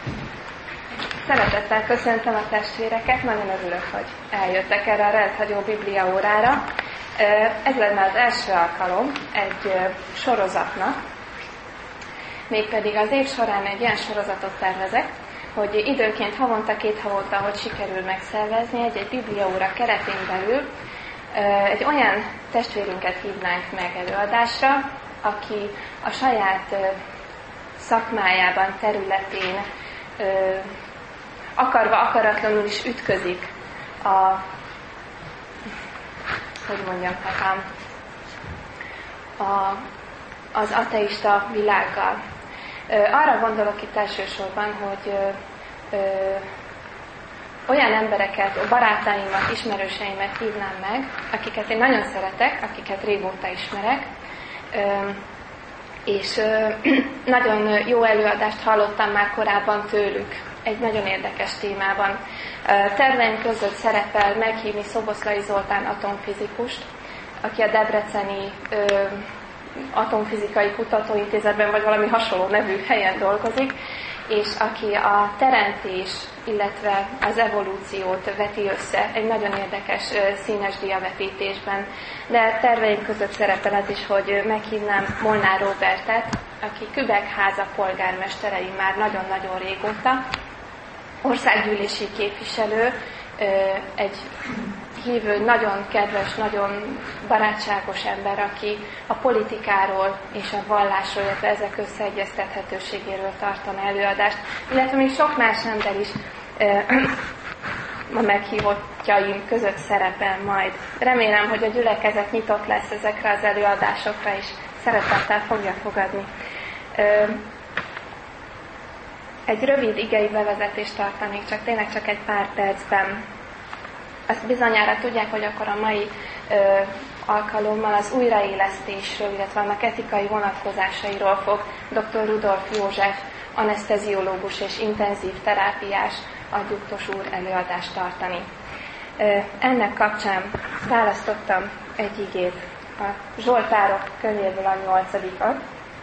Szeretettel köszöntöm a testvéreket, nagyon örülök, hogy eljöttek erre a rendhagyó Biblia órára. Ez lenne az első alkalom egy sorozatnak, mégpedig az év során egy ilyen sorozatot tervezek, hogy időnként havonta, 2 havonta, ahogy sikerül megszervezni, egy Biblia óra keretén belül egy olyan testvérünket hívnánk meg előadásra, aki a saját szakmájában, területén akarva, akaratlanul is ütközik az ateista világgal. Arra gondolok itt elsősorban, hogy olyan embereket, barátaimat, ismerőseimet hívnám meg, akiket én nagyon szeretek, akiket régóta ismerek, és nagyon jó előadást hallottam már korábban tőlük, egy nagyon érdekes témában. Terveim között szerepel meghívni Szoboszlai Zoltán atomfizikust, aki a debreceni atomfizikai kutatóintézetben vagy valami hasonló nevű helyen dolgozik, és aki a teremtés, illetve az evolúciót veti össze egy nagyon érdekes színes diavetítésben. De terveim között szerepel az is, hogy meghívnám Molnár Róbertet, aki Kübekháza polgármesterei már nagyon-nagyon régóta, országgyűlési képviselő, egy hívő, nagyon kedves, nagyon barátságos ember, aki a politikáról és a vallásról, illetve ezek összeegyeztethetőségéről tartana előadást, illetve még sok más ember is a meghívottjaim között szerepel majd. Remélem, hogy a gyülekezet nyitott lesz ezekre az előadásokra, és szeretettel fogja fogadni. Egy rövid igei bevezetést tartanék, tényleg csak egy pár percben. Azt bizonyára tudják, hogy akkor a mai alkalommal az újraélesztésről, illetve annak etikai vonatkozásairól fog dr. Rudolf József, aneszteziológus és intenzív terápiás adjuktos úr előadást tartani. Ennek kapcsán választottam egy igét, a Zsoltárok könyvéből a 8-at.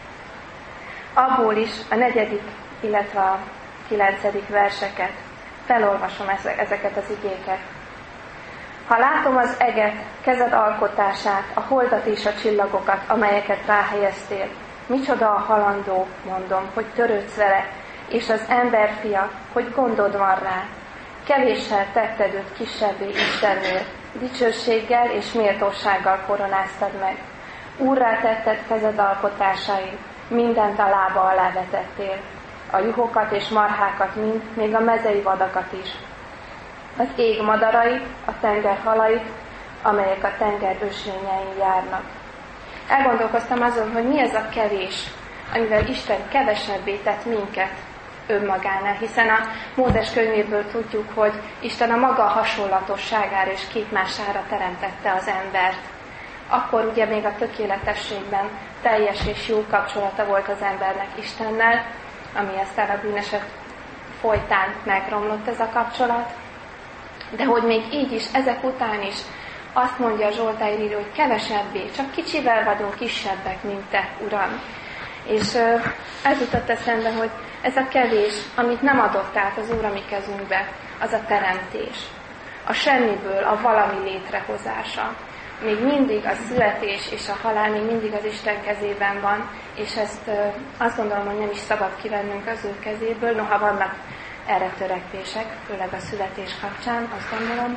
Abból is a 4., illetve a 9. verseket. Felolvasom ezeket az igéket. Ha látom az eget, kezed alkotását, a holdat és a csillagokat, amelyeket ráhelyeztél, micsoda a halandó, mondom, hogy törődsz vele, és az emberfia, hogy gondod van rá. Kevéssel tetted őt kisebbé Istennél, dicsőséggel és méltósággal koronáztad meg. Úrrá tetted kezed alkotásait, mindent a lába alá vetettél. A juhokat és marhákat mind, még a mezei vadakat is. Az ég madarait, a tenger halait, amelyek a tenger ösvényein járnak. Elgondolkoztam azon, hogy mi ez a kevés, amivel Isten kevesebbé tett minket önmagánál, hiszen a Mózes könyvéből tudjuk, hogy Isten a maga hasonlatosságára és képmására teremtette az embert. Akkor ugye még a tökéletességben teljes és jó kapcsolata volt az embernek Istennel, ami aztán a bűneset folytán megromlott ez a kapcsolat. De hogy még így is, ezek után is azt mondja a Zsoltári író, hogy kevesebbé, csak kicsivel vagyunk kisebbek, mint te, Uram. És ez jutott eszembe, hogy ez a kevés, amit nem adott át az Úr a mi kezünkbe, az a teremtés. A semmiből a valami létrehozása. Még mindig a születés és a halál még mindig az Isten kezében van, és ezt azt gondolom, hogy nem is szabad kivennünk az ő kezéből, noha vannak erre törekvések, főleg a születés kapcsán, azt gondolom.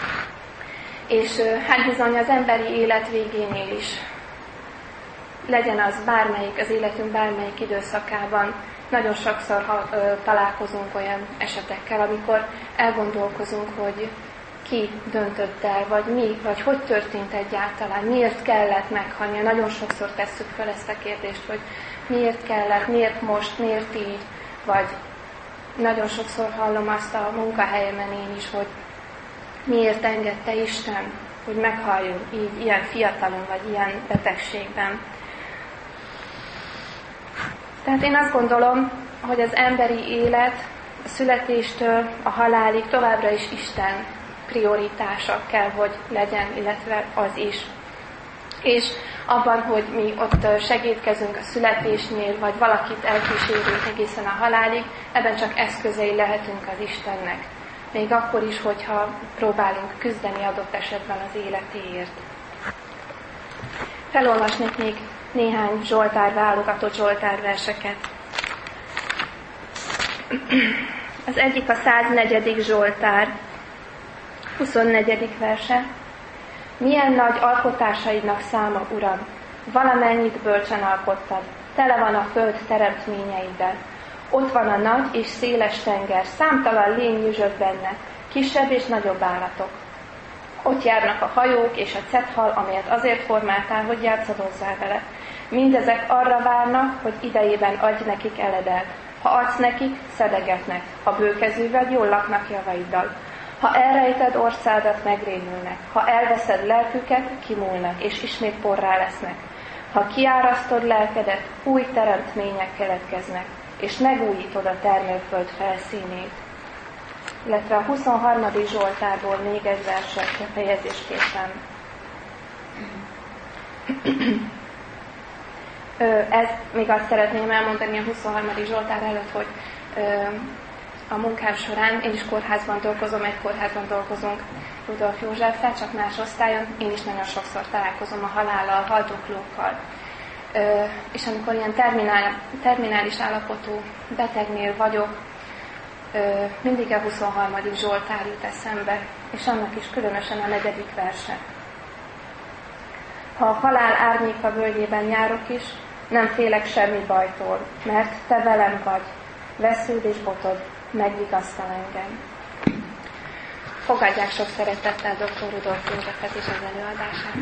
És hát bizony az emberi élet végénél is, legyen az bármelyik, az életünk bármelyik időszakában, nagyon sokszor találkozunk olyan esetekkel, amikor elgondolkozunk, hogy ki döntött el, vagy mi, vagy hogy történt egyáltalán, miért kellett meghalnia. Nagyon sokszor tesszük fel ezt a kérdést, hogy miért kellett, miért most, miért így, vagy nagyon sokszor hallom azt a munkahelyemen én is, hogy miért engedte Isten, hogy meghaljon így, ilyen fiatalon, vagy ilyen betegségben. Tehát én azt gondolom, hogy az emberi élet a születéstől a halálig továbbra is Isten prioritása kell, hogy legyen, illetve az is. És abban, hogy mi ott segítkezünk a születésnél, vagy valakit elkísérünk egészen a halálig, ebben csak eszközei lehetünk az Istennek. Még akkor is, hogyha próbálunk küzdeni adott esetben az életéért. Felolvasnék még néhány Zsoltár válogatott Zsoltárverseket. Az egyik a 104. Zsoltár, 24. verse. Milyen nagy alkotásaidnak száma, Uram! Valamennyit bölcsen alkottad. Tele van a föld teremtményeiddel. Ott van a nagy és széles tenger, számtalan lény nyüzsög benne, kisebb és nagyobb állatok. Ott járnak a hajók és a cethal, amelyet azért formáltál, hogy játszadozzál vele. Mindezek arra várnak, hogy idejében adj nekik eledelt. Ha adsz nekik, szedegetnek. Ha bőkezű vagy, jól laknak javaiddal. Ha elrejted orszádat, megrémülnek. Ha elveszed lelküket, kimúlnak, és ismét porrá lesznek. Ha kiárasztod lelkedet, új teremtmények keletkeznek, és megújítod a termőföld felszínét. Illetve a 23. Zsoltárból még egy verset fejezésképpen. Ez még azt szeretném elmondani a 23. Zsoltár előtt, hogy a munkám során, én is kórházban dolgozom, egy kórházban dolgozunk Rudolf Józseffel, csak más osztályon, én is nagyon sokszor találkozom a halállal, haldoklókkal. És amikor ilyen terminális állapotú betegnél vagyok, mindig a 23. Zsoltár jut eszembe, és annak is különösen a 4. verse. Ha a halál árnyéka völgyében járok is, nem félek semmi bajtól, mert te velem vagy, vesződ és botod megvigasztal engem. Fogadják sok szeretettel dr. Rudolf Józseffet és az előadását.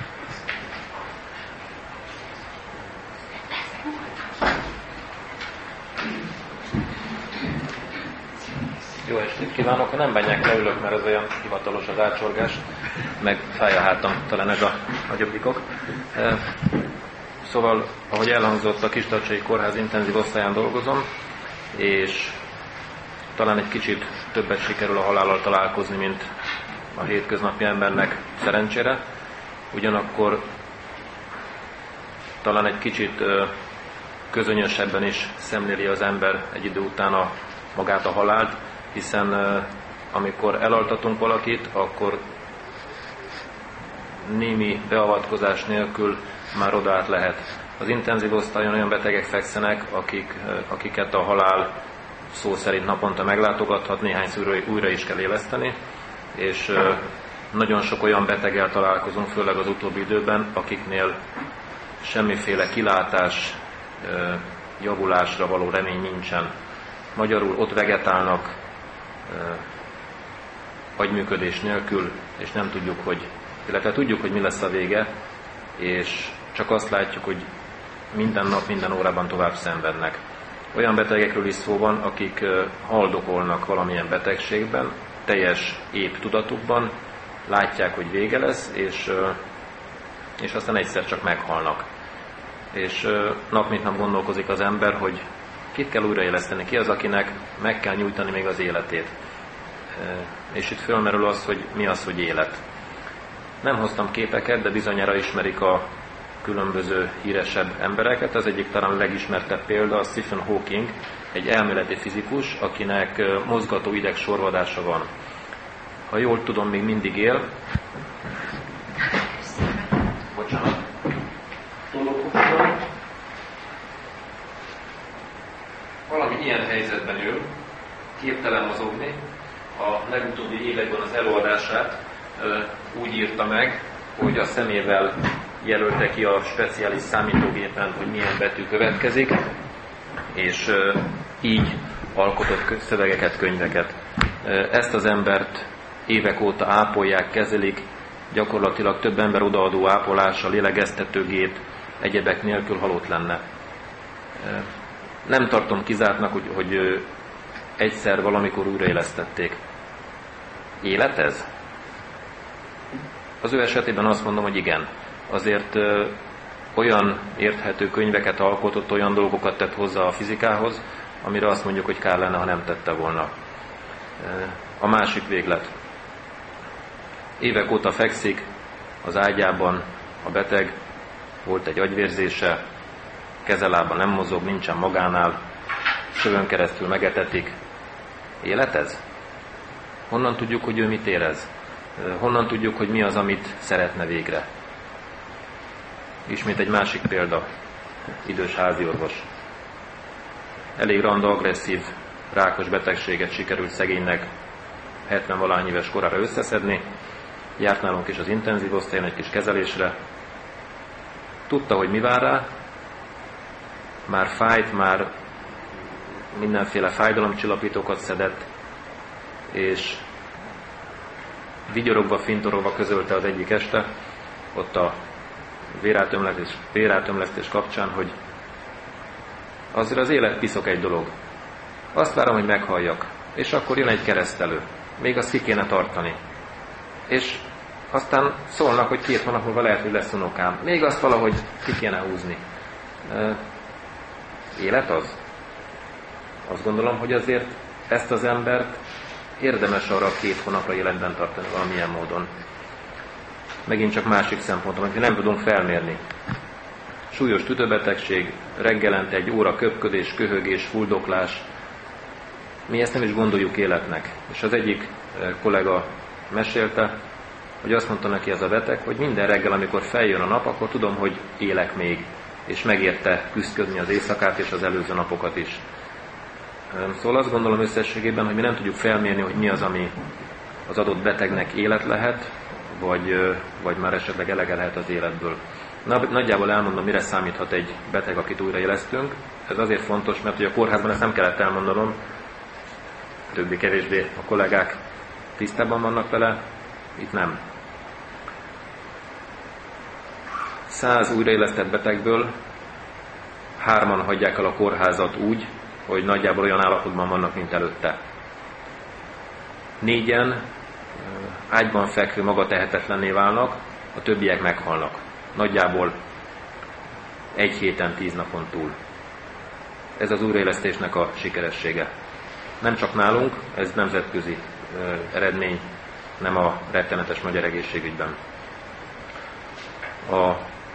Jó estét kívánok! Ha nem bánják, leülök, mert ez olyan hivatalos az átsorgás, meg fáj a hátam, talán ez a nagyobbikok. Szóval, ahogy elhangzott, a Kistacsai Kórház intenzív osztályán dolgozom, és talán egy kicsit többet sikerül a halállal találkozni, mint a hétköznapi embernek szerencsére. Ugyanakkor talán egy kicsit közönyösebben is szemléli az ember egy idő után magát a halált, hiszen amikor elaltatunk valakit, akkor némi beavatkozás nélkül már oda át lehet. Az intenzív osztályon olyan betegek fekszenek, akiket a halál szó szerint naponta meglátogathat, néhányszor újra is kell éleszteni, és nagyon sok olyan beteggel találkozunk, főleg az utóbbi időben, akiknél semmiféle kilátás, javulásra való remény nincsen. Magyarul ott vegetálnak agyműködés nélkül, és nem tudjuk, illetve tudjuk, hogy mi lesz a vége, és csak azt látjuk, hogy minden nap, minden órában tovább szenvednek. Olyan betegekről is szó van, akik haldokolnak valamilyen betegségben, teljes épp tudatukban, látják, hogy vége lesz, és aztán egyszer csak meghalnak. És nap mint nap gondolkozik az ember, hogy kit kell újraéleszteni, ki az, akinek meg kell nyújtani még az életét. És itt fölmerül az, hogy mi az, hogy élet. Nem hoztam képeket, de bizonyára ismerik a különböző híresebb embereket. Az egyik talán legismertebb példa a Stephen Hawking, egy elméleti fizikus, akinek mozgató idegsorvadása van. Ha jól tudom, még mindig él. Bocsánat. Valami ilyen helyzetben ül, képtelen mozogni. A legutóbbi években az előadását úgy írta meg, hogy a szemével jelölte ki a speciális számítógépen, hogy milyen betű következik, és így alkotott szövegeket, könyveket. Ezt az embert évek óta ápolják, kezelik, gyakorlatilag több ember odaadó ápolása, lélegeztetőgép, egyebek nélkül halott lenne. Nem tartom kizártnak, hogy egyszer valamikor újraélesztették. Élet ez? Az ő esetében azt mondom, hogy igen. Azért olyan érthető könyveket alkotott, olyan dolgokat tett hozzá a fizikához, amire azt mondjuk, hogy kár lenne, ha nem tette volna. A másik véglet. Évek óta fekszik az ágyában a beteg, volt egy agyvérzése, kezelába nem mozog, nincsen magánál, sövön keresztül megetetik. Élet ez? Honnan tudjuk, hogy ő mit érez? Honnan tudjuk, hogy mi az, amit szeretne végre? Ismét egy másik példa, idős háziorvos. Elég randa, agresszív, rákos betegséget sikerült szegénynek 70-valahány éves korára összeszedni. Járt nálunk is az intenzív osztályon egy kis kezelésre. Tudta, hogy mi vár rá, már fájt, már mindenféle fájdalomcsillapítókat szedett, és vigyorogva, fintorogva közölte az egyik este, ott a vérátömlesztés kapcsán, hogy azért az élet piszok egy dolog. Azt várom, hogy meghalljak, és akkor jön egy keresztelő. Még azt ki kéne tartani. És aztán szólnak, hogy 2 hónap múlva lehet, hogy lesz unokám. Még azt valahogy ki kéne húzni. Élet az? Azt gondolom, hogy azért ezt az embert érdemes arra 2 hónapra életben tartani valamilyen módon. Megint csak másik szempontom, amit nem tudunk felmérni. Súlyos tüdőbetegség, reggelente 1 óra köpködés, köhögés, fuldoklás. Mi ezt nem is gondoljuk életnek. És az egyik kollega mesélte, hogy azt mondta neki ez a beteg, hogy minden reggel, amikor feljön a nap, akkor tudom, hogy élek még, és megérte küszködni az éjszakát és az előző napokat is. Szóval azt gondolom összességében, hogy mi nem tudjuk felmérni, hogy mi az, ami az adott betegnek élet lehet, vagy már esetleg elege lehet az életből. Nagyjából elmondom, mire számíthat egy beteg, akit újraélesztünk. Ez azért fontos, mert hogy a kórházban ezt nem kellett elmondanom, többé-kevésbé a kollégák tisztában vannak vele, itt nem. 100 újraélesztett betegből 3-an hagyják el a kórházat úgy, hogy nagyjából olyan állapotban vannak, mint előtte. 4-en ágyban fekvő magatehetetlenné válnak, a többiek meghalnak. Nagyjából 1 héten, 10 napon túl. Ez az újraélesztésnek a sikeressége. Nem csak nálunk, ez nemzetközi eredmény, nem a rettenetes magyar egészségügyben. A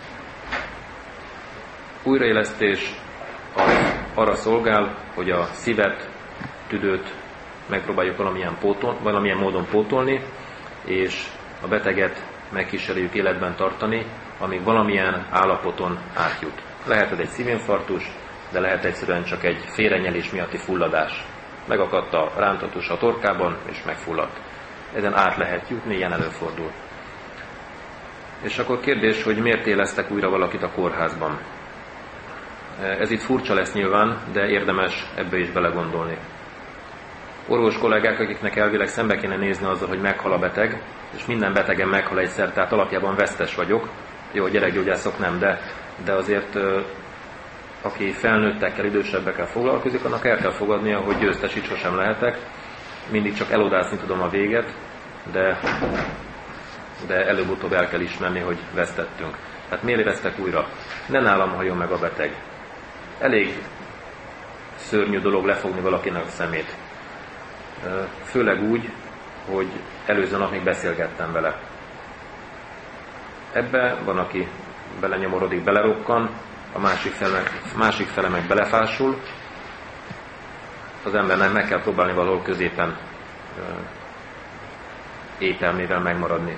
újraélesztés arra szolgál, hogy a szívet, tüdőt megpróbáljuk valamilyen módon pótolni, és a beteget megkísérjük életben tartani, amíg valamilyen állapoton átjut. Lehet ez egy szívinfarktus, de lehet egyszerűen csak egy félrenyelés miatti fulladás. Megakadt a rántatus a torkában, és megfulladt. Ezen át lehet jutni, ilyen előfordul. És akkor kérdés, hogy miért élesztek újra valakit a kórházban? Ez itt furcsa lesz nyilván, de érdemes ebbe is belegondolni. Orvos kollégák, akiknek elvileg szembe kéne nézni azzal, hogy meghal a beteg, és minden betegen meghal egyszer, tehát alapjában vesztes vagyok. Jó, a gyerekgyógyászok nem, de azért aki felnőttekkel, idősebbekkel foglalkozik, annak el kell fogadnia, hogy győztes itt sosem lehetek. Mindig csak elodászni tudom a véget, de előbb-utóbb el kell ismerni, hogy vesztettünk. Tehát miért éreztek újra? Ne nálam halljon meg a beteg. Elég szörnyű dolog lefogni valakinek a szemét. Főleg úgy, hogy előző nap még beszélgettem vele. Ebbe van, aki belenyomorodik, belerokkan, a másik fele meg belefásul. Az embernek meg kell próbálni valahol középen ételmével megmaradni.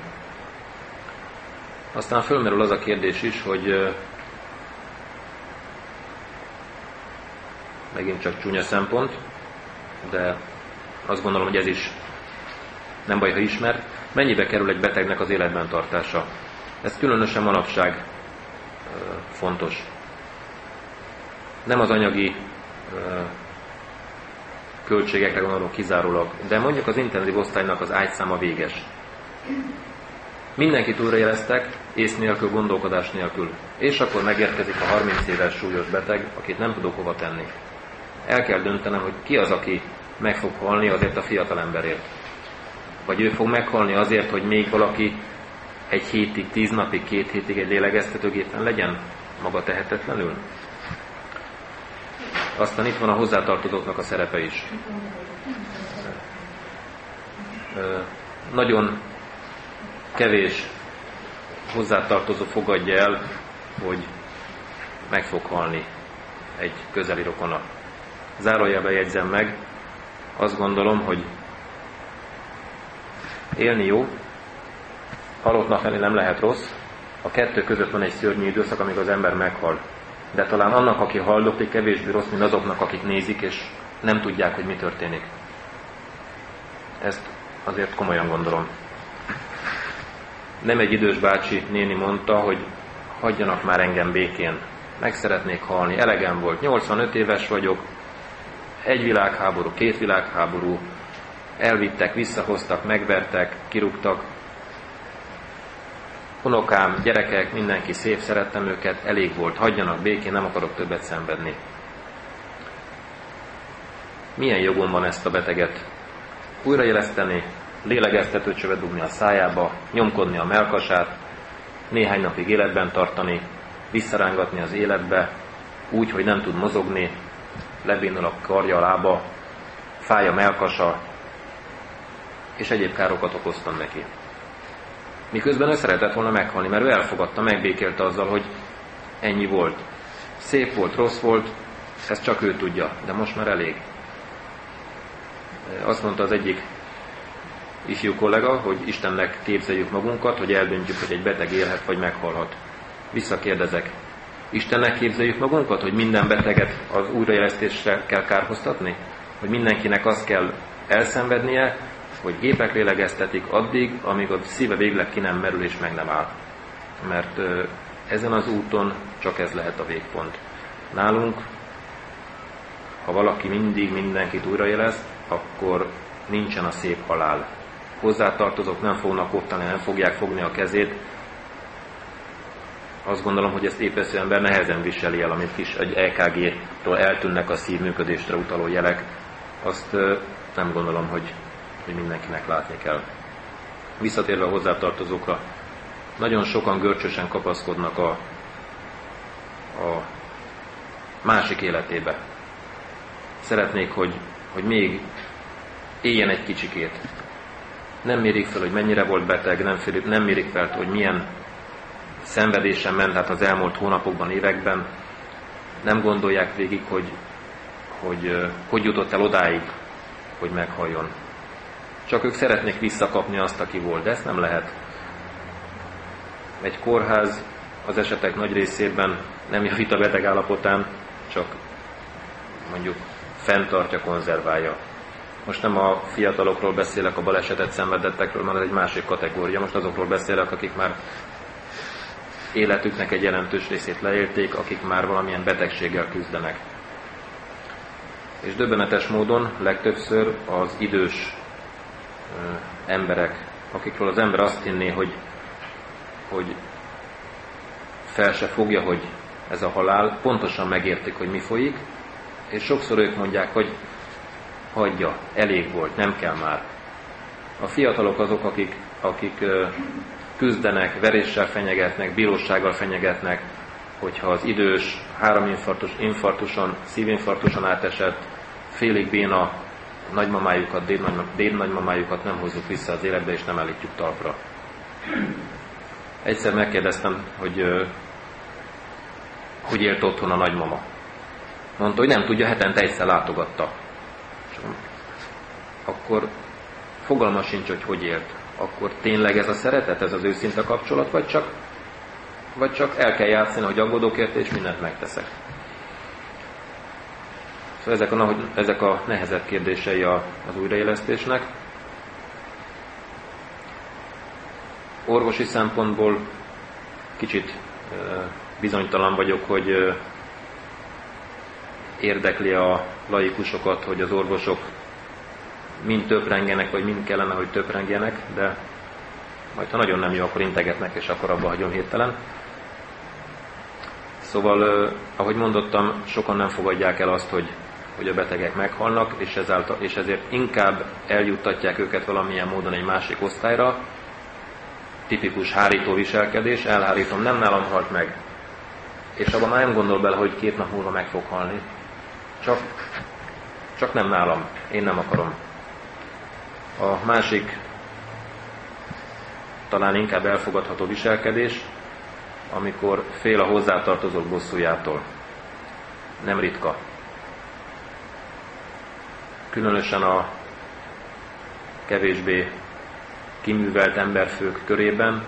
Aztán fölmerül az a kérdés is, hogy megint csak csúnya szempont, de azt gondolom, hogy ez is nem baj, ha ismert, mennyibe kerül egy betegnek az életben tartása. Ez különösen manapság fontos. Nem az anyagi költségekre gondolok kizárólag, de mondjuk az intenzív osztálynak az ágyszáma véges. Mindenkit újraélesztek, ész nélkül, gondolkodás nélkül. És akkor megérkezik a 30 éves súlyos beteg, akit nem tudok hova tenni. El kell döntenem, hogy ki az, aki meg fog halni azért a fiatal emberért. Vagy ő fog meghalni azért, hogy még valaki 1 hétig, 10 napig, 2 hétig egy lélegeztetőgépen legyen maga tehetetlenül. Aztán itt van a hozzátartozóknak a szerepe is. Nagyon kevés hozzátartozó fogadja el hogy meg fog halni egy közeli rokona. Zárójelben jegyzem meg, azt gondolom, hogy élni jó, halottnak lenni nem lehet rossz, a kettő között van egy szörnyű időszak, amíg az ember meghal. De talán annak, aki haldoklik, kevésbé rossz, mint azoknak, akik nézik, és nem tudják, hogy mi történik. Ezt azért komolyan gondolom. Nem egy idős bácsi néni mondta, hogy hagyjanak már engem békén. Meg szeretnék halni, elegem volt, 85 éves vagyok, egy világháború, 2 világháború, elvittek, visszahoztak, megvertek, kirúgtak. Unokám, gyerekek, mindenki szép, szerettem őket, elég volt, hagyjanak békén, nem akarok többet szenvedni. Milyen jogom van ezt a beteget újraéleszteni, lélegeztetőcsövet dugni a szájába, nyomkodni a mellkasát, néhány napig életben tartani, visszarángatni az életbe, úgy, hogy nem tud mozogni, lebénul a karja, a lába, fáj a mellkasa, és egyéb károkat okoztam neki. Miközben ő szeretett volna meghalni, mert ő elfogadta, megbékélte azzal, hogy ennyi volt. Szép volt, rossz volt, ezt csak ő tudja, de most már elég. Azt mondta az egyik ifjú kollega, hogy Istennek képzeljük magunkat, hogy eldöntjük, hogy egy beteg élhet vagy meghalhat. Visszakérdezek, Istennek képzeljük magunkat, hogy minden beteget az újraélesztésre kell kárhoztatni? Hogy mindenkinek azt kell elszenvednie, hogy gépek lélegeztetik addig, amíg a szíve végleg ki nem merül és meg nem áll. Mert ezen az úton csak ez lehet a végpont. Nálunk, ha valaki mindig mindenkit újraéleszt, akkor nincsen a szép halál. Hozzátartozók nem fognak ottani, nem fogják fogni a kezét. Azt gondolom, hogy ezt épesző ember nehezen viseli el, amit kis egy EKG-től eltűnnek a szívműködésre utaló jelek. Azt nem gondolom, hogy mindenkinek látni kell. Visszatérve a hozzátartozókra, nagyon sokan görcsösen kapaszkodnak a másik életébe. Szeretnék, hogy még éljen egy kicsikét. Nem mérik fel, hogy mennyire volt beteg, nem mérik fel, hogy milyen szenvedésen ment át az elmúlt hónapokban, években. Nem gondolják végig, hogy jutott el odáig, hogy meghalljon. Csak ők szeretnék visszakapni azt, aki volt, de ezt nem lehet. Egy kórház az esetek nagy részében nem javít a beteg állapotán, csak mondjuk fenntartja, konzerválja. Most nem a fiatalokról beszélek, a balesetet szenvedettekről, mert ez egy másik kategória. Most azokról beszélek, akik már életüknek egy jelentős részét leélték, akik már valamilyen betegséggel küzdenek. És döbbenetes módon legtöbbször az idős emberek, akikről az ember azt hinné, hogy fel se fogja, hogy ez a halál, pontosan megértik, hogy mi folyik, és sokszor ők mondják, hogy hagyja, elég volt, nem kell már. A fiatalok azok, akik küzdenek, veréssel fenyegetnek, bírósággal fenyegetnek, hogyha az idős 3 infarktuson, szívinfarktuson átesett, félig béna nagymamájukat, dédnagymamájukat nem hozzuk vissza az életbe, és nem állítjuk talpra. Egyszer megkérdeztem, hogy élt otthon a nagymama. Mondta, hogy nem tudja, hetente egyszer látogatta. Akkor fogalma sincs, hogy élt. Akkor tényleg ez a szeretet, ez az őszinte kapcsolat, vagy csak el kell játszani, hogy aggódok érte, és mindent megteszek. Szóval ezek a nehezebb kérdései az újraélesztésnek. Orvosi szempontból kicsit bizonytalan vagyok, hogy érdekli a laikusokat, hogy az orvosok mind töprengenek, vagy mind kellene, hogy töprengjenek, de majd ha nagyon nem jó, akkor integetnek, és akkor abba hagyom hirtelen. Szóval, ahogy mondottam, sokan nem fogadják el azt, hogy a betegek meghalnak, és ezért inkább eljuttatják őket valamilyen módon egy másik osztályra. Tipikus hárító viselkedés, elhárítom, nem nálam halt meg. És abban már nem gondol bele, hogy 2 nap múlva meg fog halni. Csak nem nálam, én nem akarom. A másik, talán inkább elfogadható viselkedés, amikor fél a hozzátartozók bosszújától. Nem ritka. Különösen a kevésbé kiművelt emberfők körében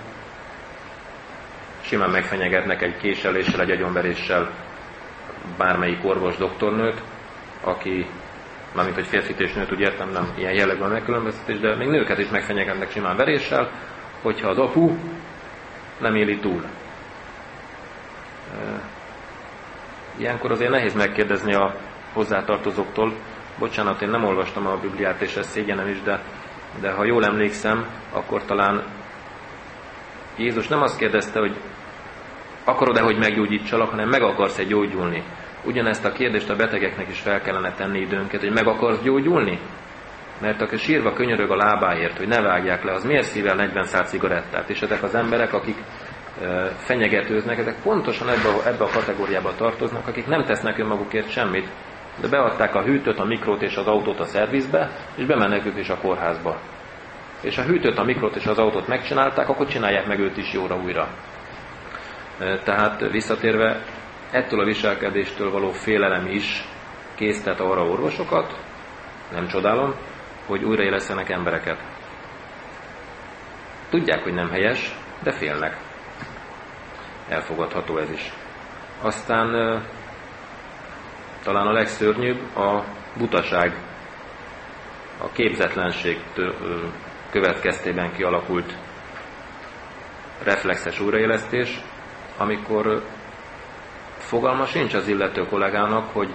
simán megfenyegetnek egy késeléssel, egy agyonveréssel bármelyik orvos, doktornőt, aki, mármint hogy férfit és nőt, úgy értem, nem ilyen jellegű a megkülönböztetés, de még nőket is megfenyegetnek simán veréssel, hogyha az apu nem éli túl. Ilyenkor azért nehéz megkérdezni a hozzátartozóktól, bocsánat, én nem olvastam a Bibliát, és ez szégyenem is, de ha jól emlékszem, akkor talán Jézus nem azt kérdezte, hogy akarod-e, hogy meggyógyítsalak, hanem meg akarsz-e gyógyulni. Ugyanezt a kérdést a betegeknek is fel kellene tenni időnket, hogy meg akarsz gyógyulni? Mert aki sírva könyörög a lábáért, hogy ne vágják le, az miért szível 40 szál cigarettát? És ezek az emberek, akik fenyegetőznek, ezek pontosan ebbe a kategóriába tartoznak, akik nem tesznek önmagukért semmit, de beadták a hűtőt, a mikrót és az autót a szervizbe, és bemennek ők is a kórházba. És a hűtőt, a mikrót és az autót megcsinálták, akkor csinálják meg őt is jóra újra. Tehát visszatérve, ettől a viselkedéstől való félelem is késztet arra orvosokat, nem csodálom, hogy újraélesztenek embereket. Tudják, hogy nem helyes, de félnek. Elfogadható ez is. Aztán talán a legszörnyűbb a butaság, a képzetlenség következtében kialakult reflexes újraélesztés, amikor fogalma sincs az illető kollégának, hogy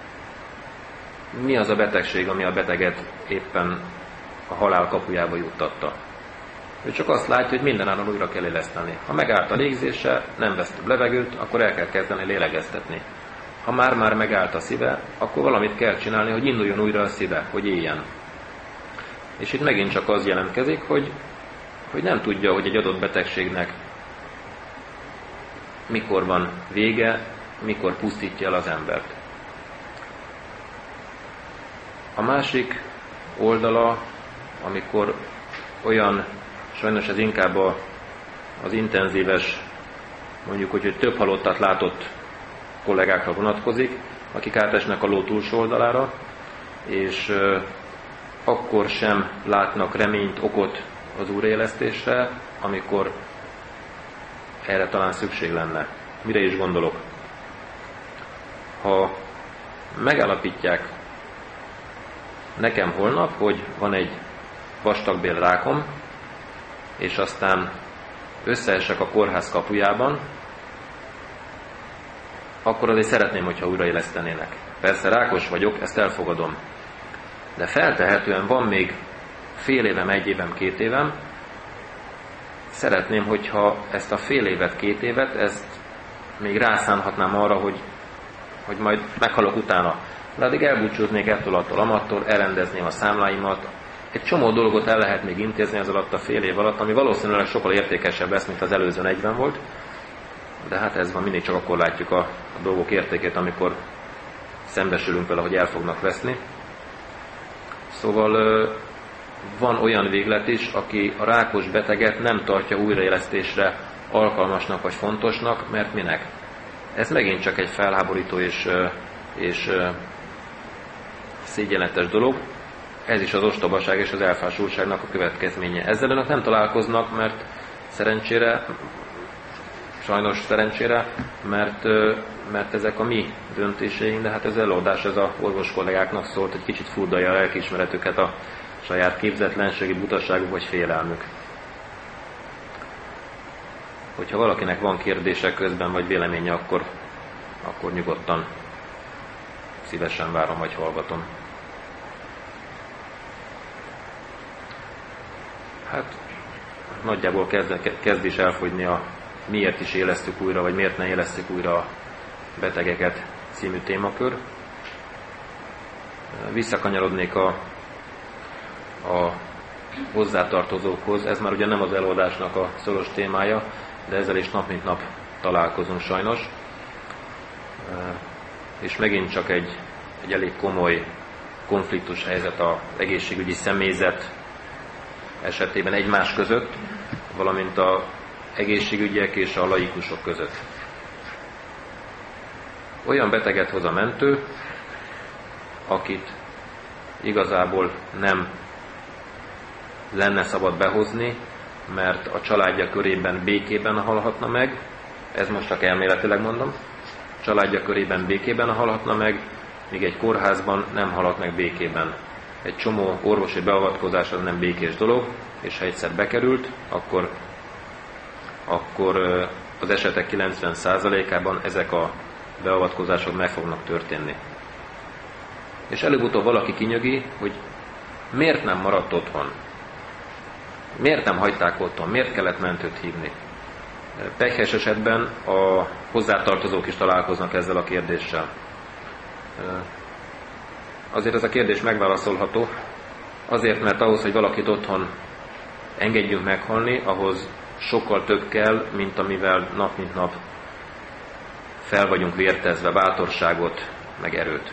mi az a betegség, ami a beteget éppen a halál kapujába juttatta. Ő csak azt látja, hogy mindenáron újra kell éleszteni. Ha megállt a légzése, nem vesz több levegőt, akkor el kell kezdeni lélegeztetni. Ha már megállt a szíve, akkor valamit kell csinálni, hogy induljon újra a szíve, hogy éljen. És itt megint csak az jelentkezik, hogy nem tudja, hogy egy adott betegségnek mikor van vége, mikor pusztítja el az embert. A másik oldala, amikor olyan, sajnos ez inkább az intenzíves, mondjuk, hogy több halottat látott kollégákra vonatkozik, akik átesnek a ló túlsó oldalára, és akkor sem látnak reményt, okot az újraélesztésre, amikor erre talán szükség lenne. Mire is gondolok? Ha megállapítják nekem holnap, hogy van egy vastagbélrákom, és aztán összeesek a kórház kapujában, akkor azért szeretném, hogyha újraélesztenének. Persze rákos vagyok, ezt elfogadom. De feltehetően van még fél évem, 1 évem, 2 évem, szeretném, hogyha ezt a fél évet, 2 évet, ezt még rászánhatnám arra, hogy majd meghalok utána. De addig elbúcsúznék ettől, attól, amattól, elrendezném a számláimat. Egy csomó dolgot el lehet még intézni ez alatt a fél év alatt, ami valószínűleg sokkal értékesebb lesz, mint az előző 40 volt. De hát ez van, mindig csak akkor látjuk a dolgok értékét, amikor szembesülünk vele, hogy el fognak veszni. Szóval van olyan véglet is, aki a rákos beteget nem tartja újraélesztésre alkalmasnak vagy fontosnak, mert minek? Ez megint csak egy felháborító és szégyenletes dolog. Ez is az ostobaság és az elfásultságnak a következménye. Ezzel önök nem találkoznak, mert sajnos szerencsére, mert ezek a mi döntéseink, de hát ez előadás, ez a orvos kollégáknak szólt, hogy kicsit furdalja a lelkiismeretüket a saját képzetlenségi, butaságuk vagy félelmük. Hogyha valakinek van kérdése közben, vagy véleménye, akkor nyugodtan szívesen várom, vagy hallgatom. Hát nagyjából kezd is elfogyni a miért is élesztük újra, vagy miért ne élesztük újra a betegeket című témakör. Visszakanyarodnék a hozzátartozókhoz. Ez már ugye nem az előadásnak a szoros témája, de ezzel is nap mint nap találkozunk sajnos. És megint csak egy elég komoly konfliktus helyzet az egészségügyi személyzet esetében egymás között, valamint a egészségügyek és a laikusok között. Olyan beteget hoz a mentő, akit igazából nem lenne szabad behozni, mert a családja körében békében halhatna meg, ez most csak elméletileg mondom, családja körében békében halhatna meg, míg egy kórházban nem halhat meg békében. Egy csomó orvosi beavatkozás az nem békés dolog, és ha egyszer bekerült, akkor az esetek 90%-ában ezek a beavatkozások meg fognak történni. És előbb-utóbb valaki kinyögi, hogy miért nem maradt otthon? Miért nem hagyták otthon? Miért kellett mentőt hívni? Pekhes esetben a hozzátartozók is találkoznak ezzel a kérdéssel. Azért ez a kérdés megválaszolható, azért, mert ahhoz, hogy valakit otthon engedjünk meghalni, ahhoz sokkal több kell, mint amivel nap mint nap fel vagyunk vértezve bátorságot, meg erőt.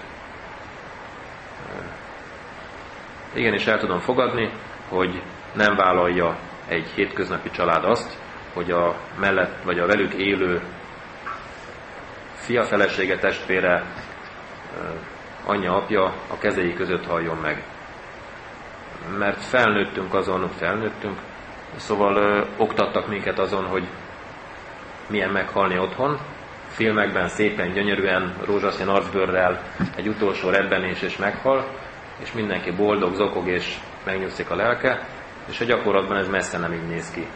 Igenis el tudom fogadni, hogy nem vállalja egy hétköznapi család azt, hogy a mellett vagy a velük élő fia, felesége, testvére, anyja, apja a kezei között haljon meg. Mert felnőttünk, szóval oktattak minket azon, hogy milyen meghalni otthon. Filmekben szépen, gyönyörűen, rózsaszín arcbőrrel egy utolsó rebbenés és meghal, és mindenki boldog, zokog és megnyugszik a lelke, és a gyakorlatban ez messze nem így néz ki.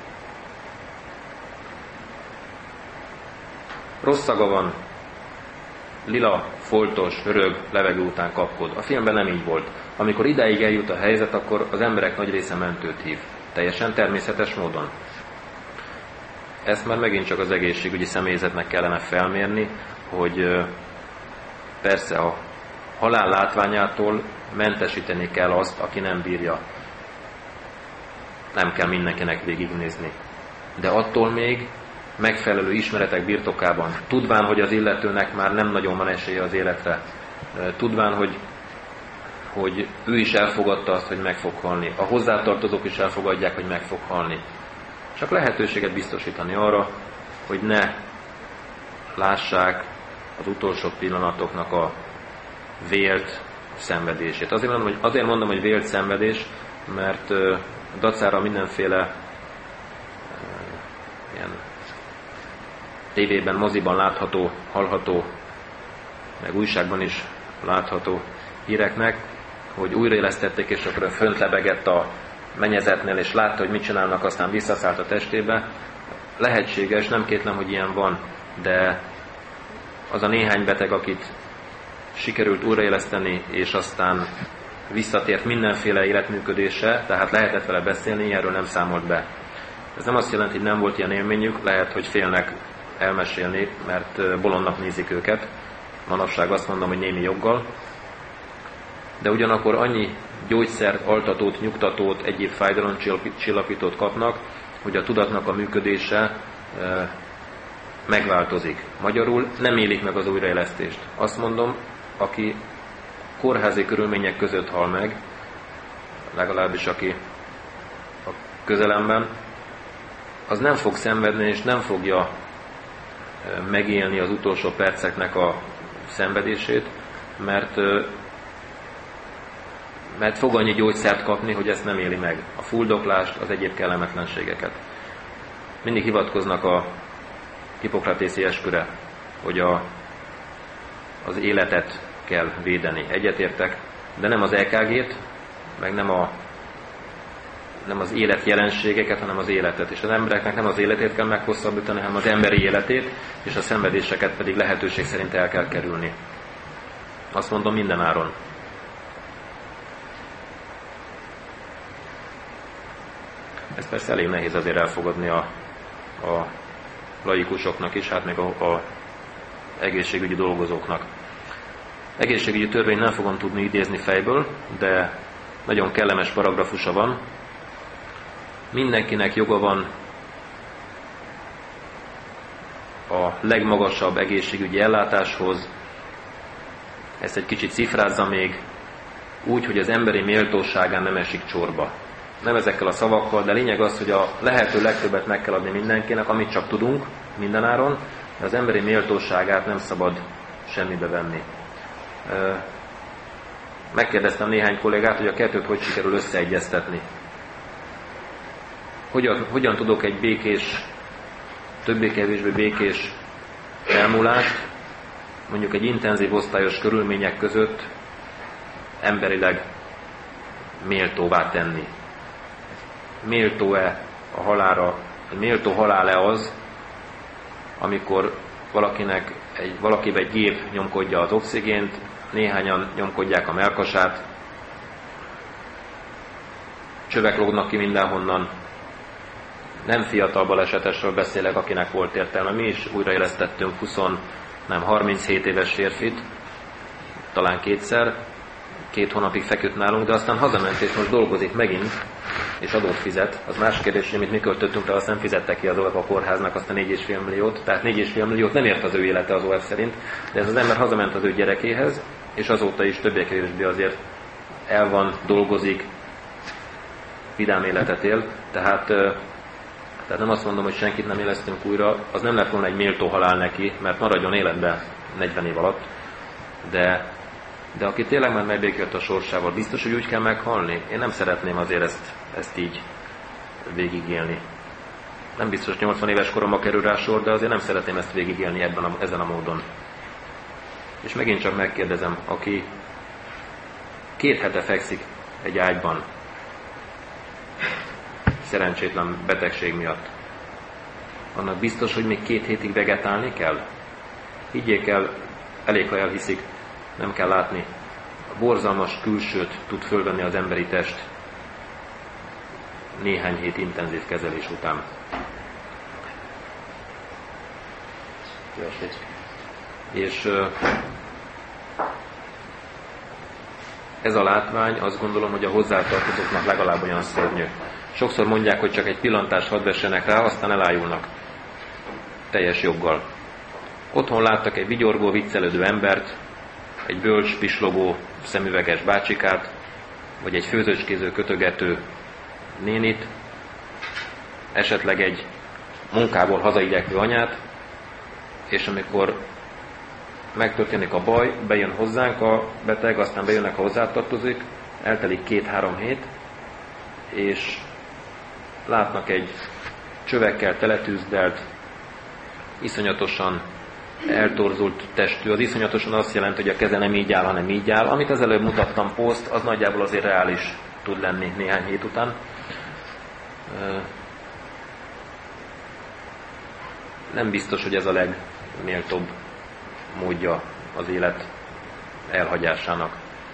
Rossz szaga van, lila, foltos, hörög, levegő után kapkod. A filmben nem így volt. Amikor idáig eljut a helyzet, akkor az emberek nagy része mentőt hív. Teljesen természetes módon. Ezt már megint csak az egészségügyi személyzetnek kellene felmérni, hogy persze a halál látványától mentesíteni kell azt, aki nem bírja. Nem kell mindenkinek végignézni. De attól még megfelelő ismeretek birtokában, tudván, hogy az illetőnek már nem nagyon van esélye az életre, tudván, hogy ő is elfogadta azt, hogy meg fog halni, a hozzátartozók is elfogadják, hogy meg fog halni. Csak lehetőséget biztosítani arra, hogy ne lássák az utolsó pillanatoknak a vélt szenvedését. Azért mondom, hogy vélt szenvedés, mert dacára mindenféle ilyen tévében, moziban látható, hallható, meg újságban is látható híreknek, hogy újraélesztették, és akkor fönt lebegett a mennyezetnél, és látta, hogy mit csinálnak, aztán visszaszállt a testébe. Lehetséges, nem kétlem, hogy ilyen van, de az a néhány beteg, akit sikerült újraéleszteni, és aztán visszatért mindenféle életműködése, tehát lehetett vele beszélni, erről nem számolt be. Ez nem azt jelenti, hogy nem volt ilyen élményük, lehet, hogy félnek elmesélni, mert bolondnak nézik őket. Manapság azt mondom, hogy némi joggal. De ugyanakkor annyi gyógyszert, altatót, nyugtatót, egyéb fájdalomcsillapítót kapnak, hogy a tudatnak a működése megváltozik. Magyarul nem élik meg az újraélesztést. Azt mondom, aki kórházi körülmények között hal meg, legalábbis aki a közelemben, az nem fog szenvedni, és nem fogja megélni az utolsó perceknek a szenvedését, mert fog annyi gyógyszert kapni, hogy ezt nem éli meg. A fuldoklást, az egyéb kellemetlenségeket. Mindig hivatkoznak a hippokratészi esküre, hogy az életet kell védeni. Egyetértek, de nem az EKG-t, meg nem az élet jelenségeket, hanem az életet. És az embereknek nem az életét kell meghosszabbítani, hanem az emberi életét, és a szenvedéseket pedig lehetőség szerint el kell kerülni. Azt mondom, minden áron. Ez persze elég nehéz azért elfogadni a laikusoknak is, hát még a egészségügyi dolgozóknak. Egészségügyi törvény nem fogom tudni idézni fejből, de nagyon kellemes paragrafusa van. Mindenkinek joga van a legmagasabb egészségügyi ellátáshoz. Ezt egy kicsit cifrázza még, úgy, hogy az emberi méltóságán nem esik csorba. nem ezekkel a szavakkal, de lényeg az, hogy a lehető legtöbbet meg kell adni mindenkinek, amit csak tudunk, mindenáron, de az emberi méltóságát nem szabad semmibe venni. Megkérdeztem néhány kollégát, hogy a kettőt hogy sikerül összeegyeztetni. Hogyan tudok egy békés, többé-kevésbé békés elmúlást, mondjuk egy intenzív osztályos körülmények között emberileg méltóvá tenni. Méltó-e a halálra, méltó halál-e az, amikor valakibe egy gép nyomkodja az oxigént, néhányan nyomkodják a mellkasát, csövek lógnak ki mindenhonnan. Nem fiatal balesetesről beszélek, akinek volt értelme. Mi is újraélesztettünk 37 éves férfit, talán kétszer, 2 hónapig feküdt nálunk, de aztán hazament és most dolgozik megint, és adót fizet. Az más kérdés, hogy amit mi költöttünk rá, azt nem fizette ki az OF a kórháznak azt a 4,5 milliót, tehát 4,5 milliót nem ért az ő élete az OF szerint, de ez az ember hazament az ő gyerekéhez, és azóta is többé-kevésbé azért el van, dolgozik, vidám életet él, tehát nem azt mondom, hogy senkit nem élesztünk újra, az nem lett volna egy méltó halál neki, mert maradjon életben 40 év alatt, de aki tényleg már megbékült a sorsával, biztos, hogy úgy kell meghalni? Én nem szeretném azért ezt így végigélni. Nem biztos 80 éves koromba kerül rá sor, de azért nem szeretném ezt végigélni ezen a módon. És megint csak megkérdezem, aki 2 hete fekszik egy ágyban, szerencsétlen betegség miatt, annak biztos, hogy még 2 hétig vegetálni kell? Higgyék el, elég, ha elhiszik, nem kell látni. A borzalmas külsőt tud fölvenni az emberi test néhány hét intenzív kezelés után. És ez a látvány, azt gondolom, hogy a hozzátartozóknak legalább olyan szörnyű. Sokszor mondják, hogy csak egy pillantást hadd vessenek rá, aztán elájulnak. Teljes joggal. Otthon láttak egy vigyorgó, viccelődő embert, egy bölcs, pislogó, szemüveges bácsikát, vagy egy főzőcskéző, kötögető nénit, esetleg egy munkából hazaigyekvő anyát, és amikor megtörténik a baj, bejön hozzánk a beteg, aztán bejönnek, ha hozzátartozik, eltelik 2-3 hét, és látnak egy csövekkel teletűzdelt, iszonyatosan eltorzult testű. Az iszonyatosan azt jelenti, hogy a keze nem így áll, hanem így áll. Amit az előbb mutattam poszt, az nagyjából azért reális tud lenni néhány hét után. Nem biztos, hogy ez a legméltóbb módja az élet elhagyásának.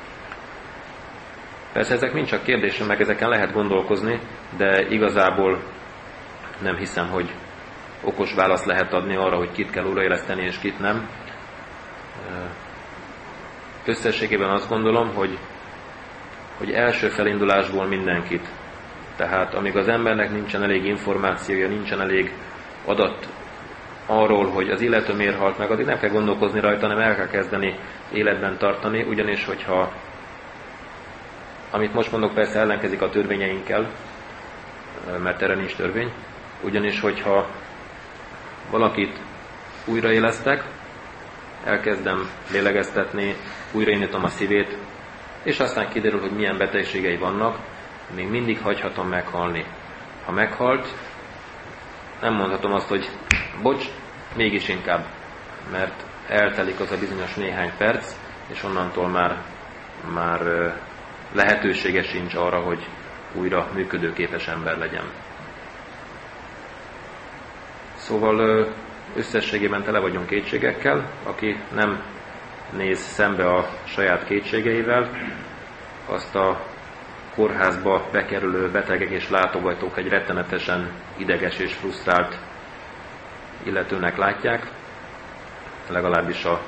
Persze ezek mind csak kérdések, meg ezeken lehet gondolkozni, de igazából nem hiszem, hogy okos választ lehet adni arra, hogy kit kell újraéleszteni és kit nem. Összességében azt gondolom, hogy első felindulásból mindenkit. Tehát amíg az embernek nincsen elég információja, nincsen elég adat arról, hogy az illető miért halt meg, addig nem kell gondolkozni rajta, hanem el kell kezdeni életben tartani, ugyanis hogyha, amit most mondok, persze ellenkezik a törvényeinkkel, mert erre nincs törvény, ugyanis hogyha valakit újraélesztek, elkezdem lélegeztetni, újraindítom a szívét, és aztán kiderül, hogy milyen betegségei vannak, még mindig hagyhatom meghalni. Ha meghalt, nem mondhatom azt, hogy bocs, mégis inkább, mert eltelik az a bizonyos néhány perc, és onnantól már lehetősége sincs arra, hogy újra működőképes ember legyen. Szóval összességében tele vagyunk kétségekkel, aki nem néz szembe a saját kétségeivel, azt a kórházba bekerülő betegek és látogatók egy rettenetesen ideges és frusztrált illetőnek látják, legalábbis a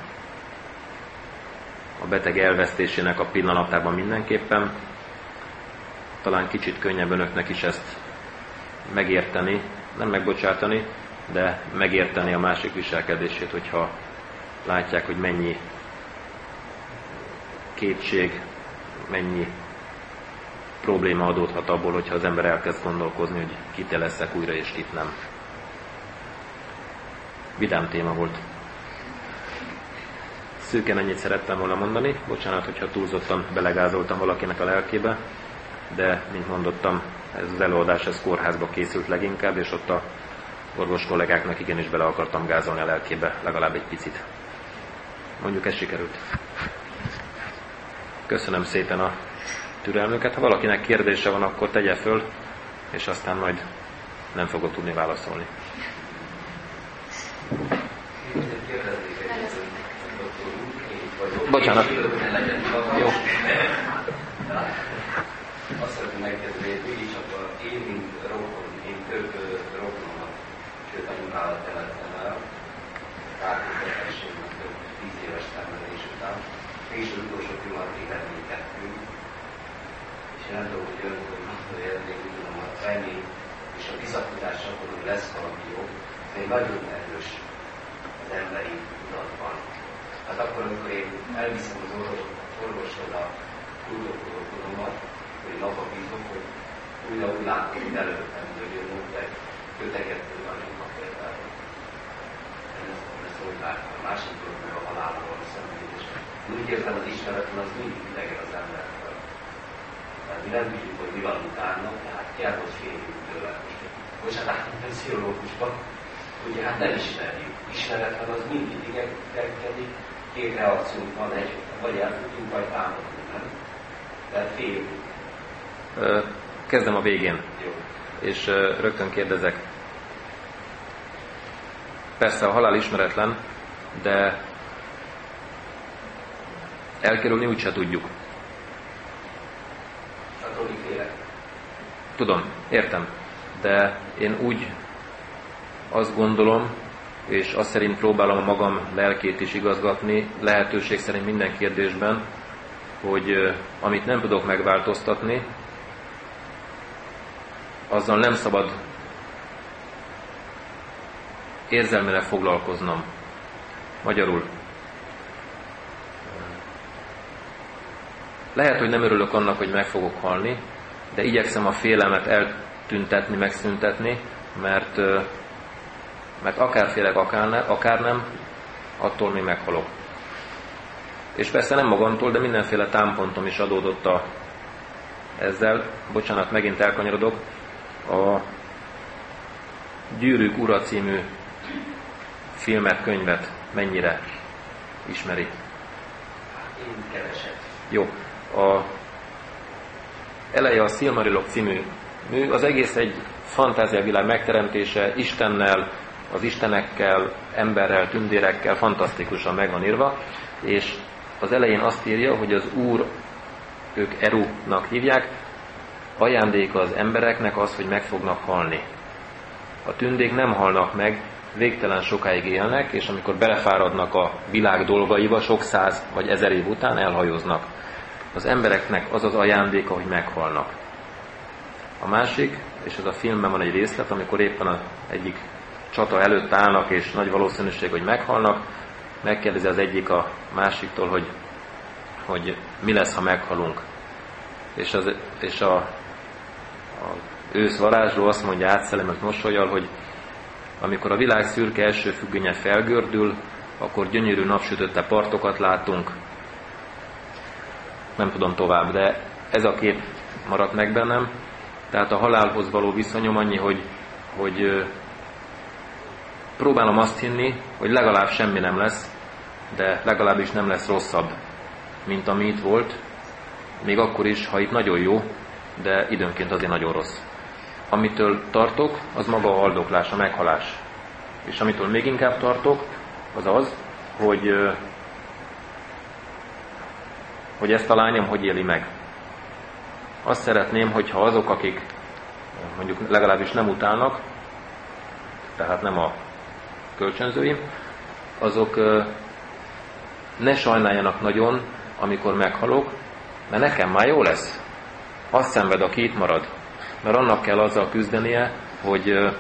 beteg elvesztésének a pillanatában mindenképpen. Talán kicsit könnyebb önöknek is ezt megérteni, nem megbocsátani, de megérteni a másik viselkedését, hogyha látják, hogy mennyi kétség, mennyi probléma adódhat abból, hogyha az ember elkezd gondolkozni, hogy kit leszek újra és kit nem. Vidám téma volt. Szűken ennyit szerettem volna mondani. Bocsánat, hogyha túlzottan belegázoltam valakinek a lelkébe, de, mint mondottam, ez az előadás ez kórházba készült leginkább, és ott a orvos kollégáknak igenis bele akartam gázolni a lelkébe, legalább egy picit. Mondjuk ez sikerült. Köszönöm szépen a türelmüket. Ha valakinek kérdése van, akkor tegye föl, és aztán majd nem fogok tudni válaszolni. Bocsánat. Jó. Azt szeretném megkérdezni, hogy mégis akkor én, mint rokon, én több rokonomat, sőt anyukálat temettem el, kártőzetességnek több 10 éves szenvedés után, mégis az utolsó pillanat éhetnékettünk, és én nem tudom, hogy ön, hogy mondta, hogy úgy tudom, a remény és a bizakodás akkor, hogy lesz valami jó, még nagyon erős az emberi tudatban. Hát akkor, amikor én elviszem az orvoshoz a kuldokoromat, hogy napra bízom, hogy újra úgy látom, hogy előttem, hogy ő mondják, kötegető anyuka például. Ezt úgy láttam. A másik dolog meg a halálról a szenvedés. Úgy érzem, az ismeretlen az mindig idegen az embertől. Tehát mi nem tudjuk, hogy mi van utána, tehát kell, hogy féljünk tőle. Bocsánat, nem pszichológusban. Ugye hát nem ismerjük. Ismeretlen az mindig idegenkedik, két reakciónk van, egy, vagy eltudjunk, vagy támadunk, nem? Tehát félünk. Kezdem a végén. Jó. És rögtön kérdezek. Persze a halál ismeretlen, de elkerülni úgyse tudjuk. Attól félek. Tudom, értem. De én úgy azt gondolom, és azt szerint próbálom a magam lelkét is igazgatni, lehetőség szerint minden kérdésben, hogy amit nem tudok megváltoztatni, azzal nem szabad érzelmileg foglalkoznom. Magyarul. Lehet, hogy nem örülök annak, hogy meg fogok halni, de igyekszem a félelmet eltüntetni, megszüntetni, mert akár félek, akár nem, attól még meghalok. És persze nem magamtól, de mindenféle támpontom is adódott ezzel. Bocsánat, megint elkanyarodok. A Gyűrűk ura című filmet, könyvet mennyire ismeri? Én keveset. Jó. A eleje a Silmarillok című mű, az egész egy fantáziavilág megteremtése, Istennel, az istenekkel, emberrel, tündérekkel, fantasztikusan meg van írva, és az elején azt írja, hogy az Úr, ők Eru-nak hívják, ajándéka az embereknek az, hogy meg fognak halni. A tündék nem halnak meg, végtelen sokáig élnek, és amikor belefáradnak a világ dolgaiba, sok 100 vagy 1000 év után elhajóznak. Az embereknek az az ajándéka, hogy meghalnak. A másik, és ez a filmben van egy részlet, amikor éppen az egyik csata előtt állnak, és nagy valószínűség, hogy meghalnak, megkérdezi az egyik a másiktól, hogy mi lesz, ha meghalunk. És a ősz varázsló azt mondja átszellemet mosollyal, hogy amikor a világ szürke első függönye felgördül, akkor gyönyörű napsütötte partokat látunk. Nem tudom tovább, de ez a kép maradt meg bennem. Tehát a halálhoz való viszonyom annyi, hogy próbálom azt hinni, hogy legalább semmi nem lesz, de legalábbis nem lesz rosszabb, mint ami itt volt, még akkor is, ha itt nagyon jó, de időnként azért nagyon rossz. Amitől tartok, az maga a haldoklás, a meghalás. És amitől még inkább tartok, az az, hogy ezt a lányom hogy éli meg. Azt szeretném, hogyha azok, akik mondjuk legalábbis nem utálnak, tehát nem a kölcsönzőim, azok ne sajnáljanak nagyon, amikor meghalok, mert nekem már jó lesz. Azt szenved, aki itt marad. Mert annak kell azzal küzdenie, hogy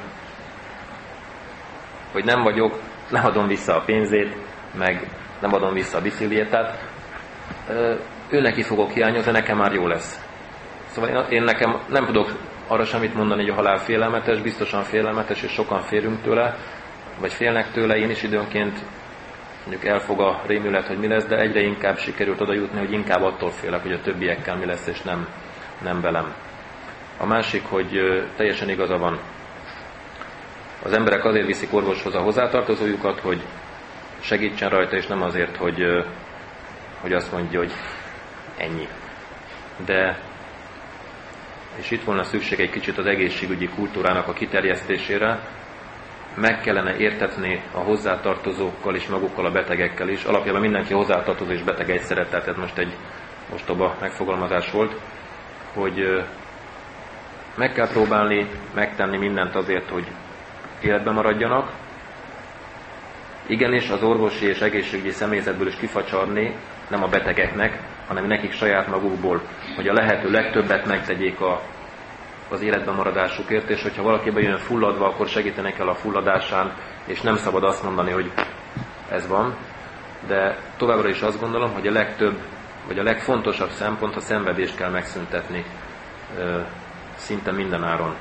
nem vagyok, nem adom vissza a pénzét, meg nem adom vissza a bicikliét, tehát ő neki fogok hiányozni, nekem már jó lesz. Szóval én nekem nem tudok arra semmit mondani, hogy a halál félelmetes, biztosan félelmetes, és sokan félünk tőle, vagy félnek tőle, én is időnként mondjuk elfog a rémület, hogy mi lesz, de egyre inkább sikerült oda jutni, hogy inkább attól félek, hogy a többiekkel mi lesz, és nem velem. A másik, hogy teljesen igaza van. Az emberek azért viszik orvoshoz a hozzátartozójukat, hogy segítsen rajta, és nem azért, hogy azt mondja, hogy ennyi. De, és itt volna szükség egy kicsit az egészségügyi kultúrának a kiterjesztésére, meg kellene értetni a hozzátartozókkal és magukkal a betegekkel is. Alapjában mindenki hozzátartozó és beteg egyszerre, tehát ez most egy ostoba megfogalmazás volt, hogy meg kell próbálni megtenni mindent azért, hogy életben maradjanak. Igenis az orvosi és egészségügyi személyzetből is kifacsarni, nem a betegeknek, hanem nekik saját magukból, hogy a lehető legtöbbet megtegyék az életben maradásukért, és hogyha valaki bejön fulladva, akkor segíteni kell a fulladásán, és nem szabad azt mondani, hogy ez van. De továbbra is azt gondolom, hogy a legtöbb, vagy a legfontosabb szempont, a szenvedést kell megszüntetni szinte minden áron.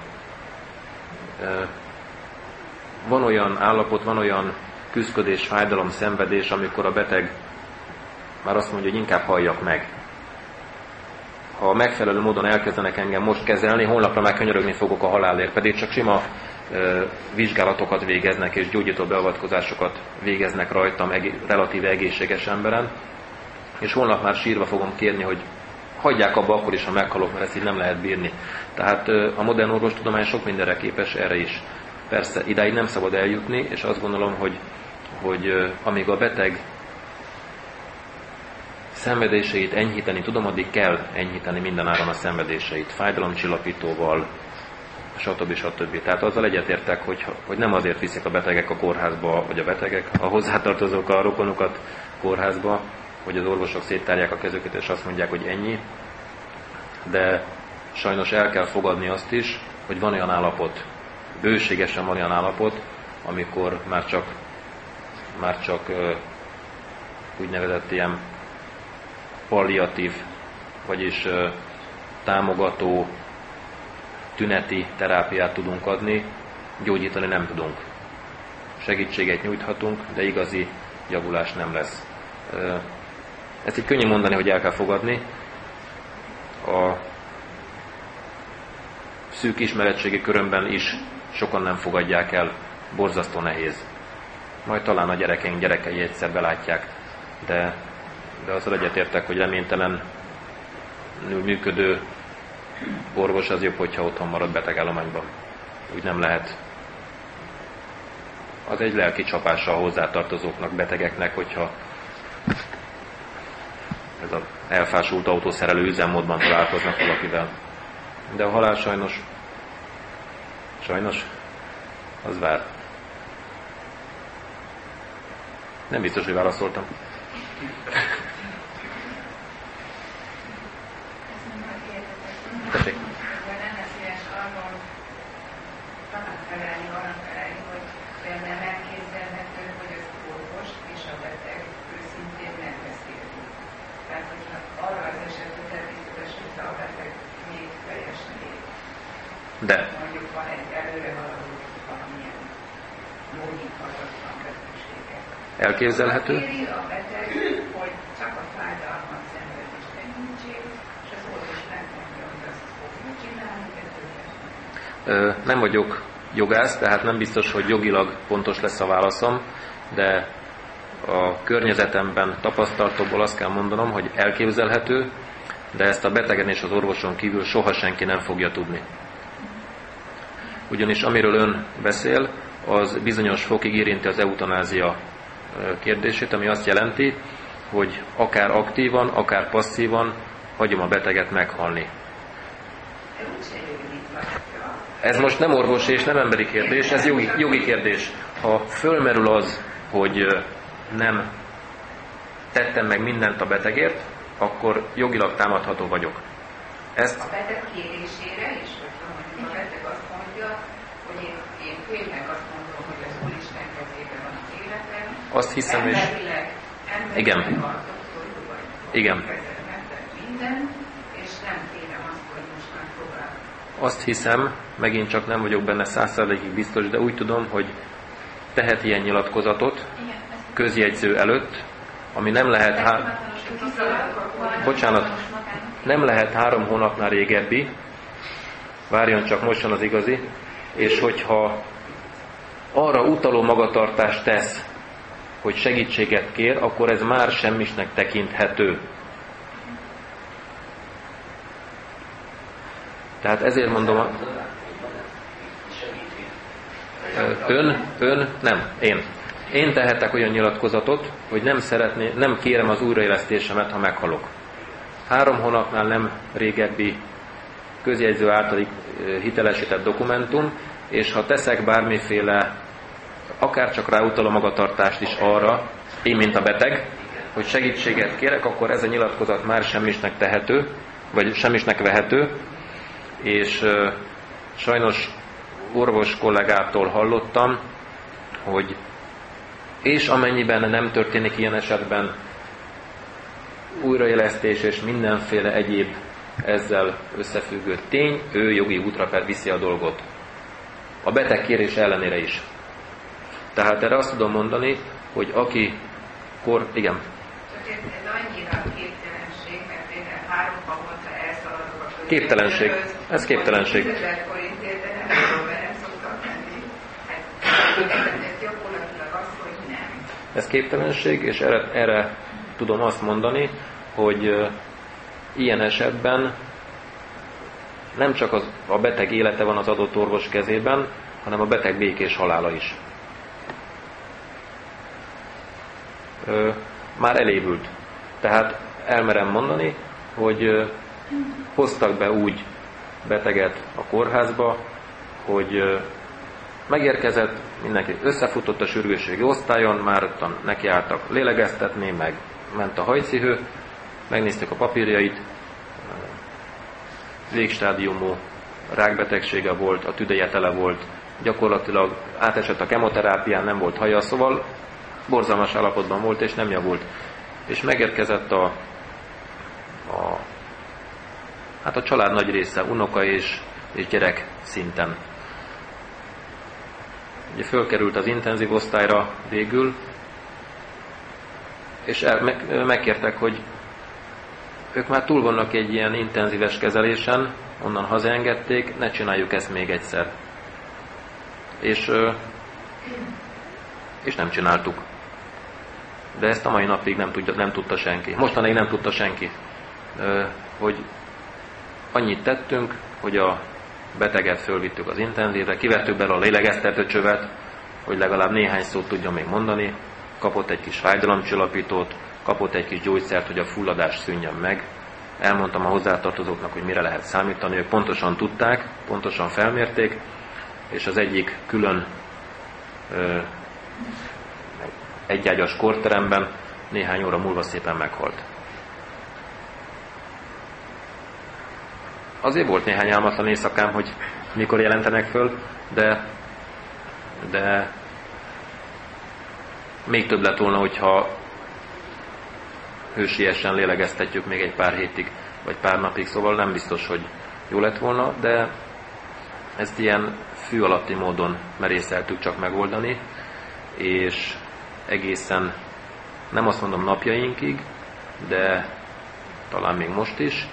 Van olyan állapot, van olyan küszködés, fájdalom, szenvedés, amikor a beteg már azt mondja, hogy inkább halljak meg. Ha megfelelő módon elkezdenek engem most kezelni, holnapra már könyörögni fogok a halálért, pedig csak sima vizsgálatokat végeznek és gyógyító beavatkozásokat végeznek rajtam relatíve egészséges emberen, és holnap már sírva fogom kérni, hogy hagyják abba akkor is, ha meghalok, mert ezt így nem lehet bírni. Tehát a modern orvostudomány sok mindenre képes, erre is. Persze, idáig nem szabad eljutni, és azt gondolom, hogy amíg a beteg szenvedéseit enyhíteni tudom, addig kell enyhíteni mindenáron a szenvedéseit, fájdalomcsillapítóval, stb. Tehát azzal egyetértek, hogy nem azért viszik a betegek a kórházba, vagy a betegek, a hozzátartozók a rokonukat kórházba, hogy az orvosok széttárják a kezüket, és azt mondják, hogy ennyi. De sajnos el kell fogadni azt is, hogy van olyan állapot, bőségesen van olyan állapot, amikor már csak úgynevezett ilyen palliatív, vagyis támogató, tüneti terápiát tudunk adni, gyógyítani nem tudunk. Segítséget nyújthatunk, de igazi javulás nem lesz. Ezt így könnyű mondani, hogy el kell fogadni. A szűk ismeretségi körömben is sokan nem fogadják el, borzasztó nehéz. Majd talán a gyerekeink gyerekei egyszer belátják, de azzal egyetértek, hogy reménytelenül működő orvos az jobb, hogyha otthon marad betegállományban. Úgy nem lehet. Az egy lelki csapása a hozzátartozóknak, betegeknek, hogyha ez az elfásult autószerelő üzemmódban találkoznak valakivel. De a halál sajnos, az vár. Nem biztos, hogy válaszoltam. Tessék. Lenne szíves arról talán felelni, arra felelni, hogy nem elképzelhető, hogy az orvos és a beteg őszintén nem beszélni. Tehát, hogyha arra az esetre természetesen a beteg még teljesen él. De. Mondjuk van egy előre haladó valamilyen logikhatatlan betegsége. Elképzelhető? Kéri a beteg, hogy csak a fájdalmat szenvedést enyhítsék, és az orvos megmondja, hogy azt fogjuk csinálni, Nem vagyok jogász, tehát nem biztos, hogy jogilag pontos lesz a válaszom, de a környezetemben tapasztalatokból azt kell mondanom, hogy elképzelhető, de ezt a betegen és az orvoson kívül soha senki nem fogja tudni. Ugyanis amiről ön beszél, az bizonyos fokig érinti az eutanázia kérdését, ami azt jelenti, hogy akár aktívan, akár passzívan hagyom a beteget meghalni. Ez most nem orvosi és nem emberi kérdés, ez jogi kérdés. Ha fölmerül az, hogy nem tettem meg mindent a betegért, akkor jogilag támadható vagyok. Ezt a beteg kérésére is, hogyha mondjuk a beteg azt mondja, hogy én tényleg azt mondom, hogy az Úristen kezében van az életem. Azt hiszem, és igen. Igen. Minden, és nem kérem azt, hogy most azt hiszem, megint csak nem vagyok benne 100%-ig biztos, de úgy tudom, hogy tehet ilyen nyilatkozatot közjegyző előtt, ami nem lehet nem lehet 3 hónapnál régebbi, várjon csak, most jön az igazi, és hogyha arra utaló magatartást tesz, hogy segítséget kér, akkor ez már semmisnek tekinthető. Tehát ezért mondom, Én tehetek olyan nyilatkozatot, hogy nem kérem az újraélesztésemet, ha meghalok. 3 hónapnál nem régebbi közjegyző által hitelesített dokumentum, és ha teszek bármiféle, akár csak ráutaló magatartást is arra, én mint a beteg, hogy segítséget kérek, akkor ez a nyilatkozat már semmisnek tehető, vagy semmisnek vehető, és sajnos orvos kollégától hallottam, hogy és amennyiben nem történik ilyen esetben újraélesztés és mindenféle egyéb ezzel összefüggő tény, ő jogi útra viszi a dolgot. A beteg kérés ellenére is. Tehát erre azt tudom mondani, hogy aki igen. Csak ez annyira képtelenség, mert például 3 havonta elszaladok a között. Képtelenség. Ez képtelenség. 10 000 forintért, de nem tudom, mert nem szoktak menni. Ez gyakorlatilag az, hogy nem. Ez képtelenség, és erre tudom azt mondani, hogy ilyen esetben nem csak a beteg élete van az adott orvos kezében, hanem a beteg békés halála is. Már elévült. Tehát elmerem mondani, hogy hoztak be úgy beteget a kórházba, hogy megérkezett, mindenki összefutott a sürgősségi osztályon, már nekiálltak lélegeztetni, meg ment a hajszihő, megnézték a papírjait, végstádiumú rákbetegsége volt, a tüdeje tele volt, gyakorlatilag átesett a kemoterápián, nem volt haja, szóval borzalmas állapotban volt, és nem javult. És megérkezett a család nagy része, unoka és gyerek szinten. Ugye fölkerült az intenzív osztályra végül, és megkértek, hogy ők már túl vannak egy ilyen intenzíves kezelésen, onnan hazaengedték, ne csináljuk ezt még egyszer. És nem csináltuk. De ezt a mai napig nem tudta senki. Mostanáig nem tudta senki, hogy annyit tettünk, hogy a beteget fölvittük az intenzívre, kivettük belőle a lélegeztetőcsövet, hogy legalább néhány szót tudjon még mondani, kapott egy kis fájdalomcsillapítót, kapott egy kis gyógyszert, hogy a fulladás szűnjön meg. Elmondtam a hozzátartozóknak, hogy mire lehet számítani, ők pontosan tudták, pontosan felmérték, és az egyik külön egyágyas kórteremben néhány óra múlva szépen meghalt. Azért volt néhány álmatlan éjszakám, hogy mikor jelentenek föl, de még több lett volna, hogyha hősiesen lélegeztetjük még egy pár hétig, vagy pár napig, szóval nem biztos, hogy jó lett volna, de ezt ilyen fű alatti módon merészeltük csak megoldani, és egészen, nem azt mondom napjainkig, de talán még most is,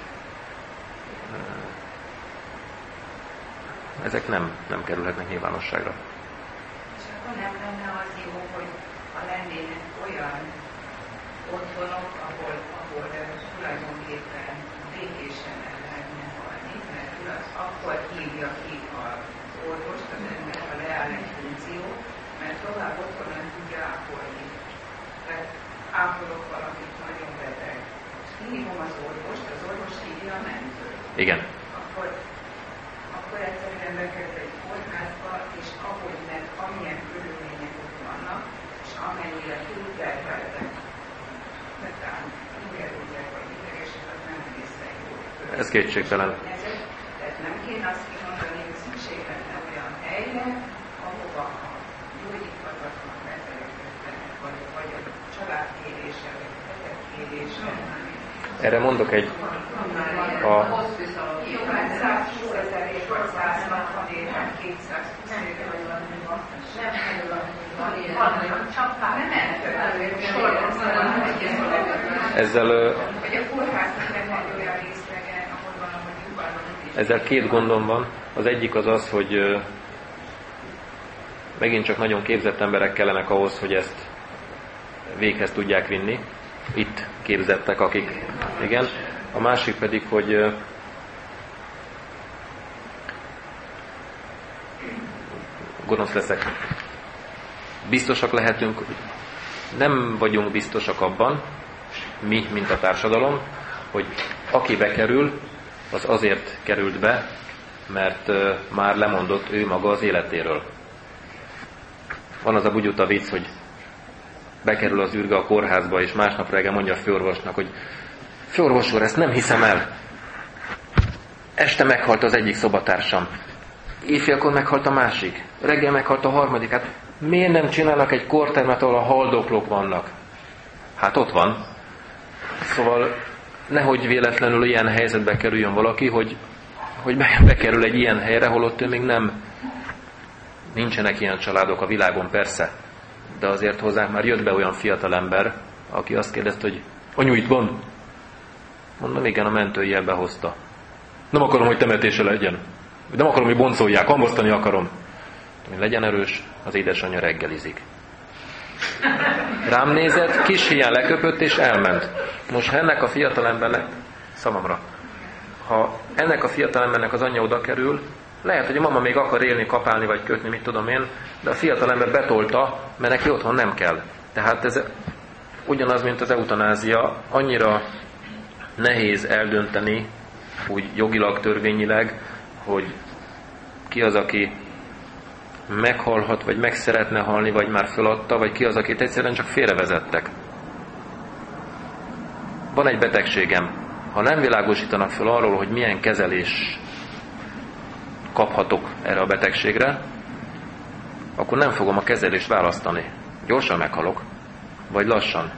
ezek nem kerülhetnek nyilvánosságra. És akkor nem lenne az jó, hogy ha lennének olyan otthonok, ahol tulajdonképpen békésen el lehetne halni, mert akkor hívja ki az orvost, az ember, ha leáll egy funkció, mert tovább otthon nem tudja ápolni. Tehát ápolok valakit nagyon beteg. Hívom az orvost, az orvos hívja a mentőt. Igen. Akkor egyszerűen bekerül egy kórházba, és ahogy meg amilyen körülmények ott vannak, és amennyire túlterheltek, talán ingerültek vagy idegesek, az nem egészen jó. Ez kétségtelen. Tehát nem kéne azt kimondani, hogy szükség lenne olyan helyre, ahova a gyógyíthatatlan betegek vagy a családkérése, vagy a betegkérése. Erre mondok egy... Jó, hát 120 000 160 éven, 220 éven, vagy valami van. Nem kerül ezzel két gondom van. Az egyik az, hogy megint csak nagyon képzett emberek kellenek ahhoz, hogy ezt véghez tudják vinni. Itt képzettek, akik... Igen. A másik pedig, hogy gonosz leszek. Biztosak lehetünk, nem vagyunk biztosak abban, mi, mint a társadalom, hogy aki bekerül, az azért került be, mert már lemondott ő maga az életéről. Van az a bugyuta vicc, hogy bekerül az űrge a kórházba, és másnap reggel mondja a főorvosnak, hogy főorvos úr, ezt nem hiszem el. Este meghalt az egyik szobatársam. Éjfélkor meghalt a másik. Reggel meghalt a harmadik. Hát miért nem csinálnak egy kórtermet, ahol a haldoklók vannak? Hát ott van. Szóval nehogy véletlenül ilyen helyzetbe kerüljön valaki, hogy bekerül egy ilyen helyre, holott ő még nem... Nincsenek ilyen családok a világon, persze. De azért hozzánk már jött be olyan fiatalember, aki azt kérdezte, hogy anyu, itt van? Mondom, igen, a mentőjel behozta. Nem akarom, hogy temetése legyen. Nem akarom, hogy boncolják, hamvasztani akarom. Legyen erős, az édesanyja reggelizik. Rám nézett, kis híján leköpött és elment. Most ha ennek a fiatalembernek, szavamra, ha ennek a fiatalembernek az anyja oda kerül, lehet, hogy a mama még akar élni, kapálni vagy kötni, mit tudom én, de a fiatalember betolta, mert neki otthon nem kell. Tehát ez ugyanaz, mint az eutanázia, annyira nehéz eldönteni, úgy jogilag, törvényileg, hogy ki az, aki meghalhat, vagy meg szeretne halni, vagy már föladta, vagy ki az, akit egyszerűen csak félrevezettek. Van egy betegségem. Ha nem világosítanak föl arról, hogy milyen kezelés kaphatok erre a betegségre, akkor nem fogom a kezelést választani. Gyorsan meghalok, vagy lassan.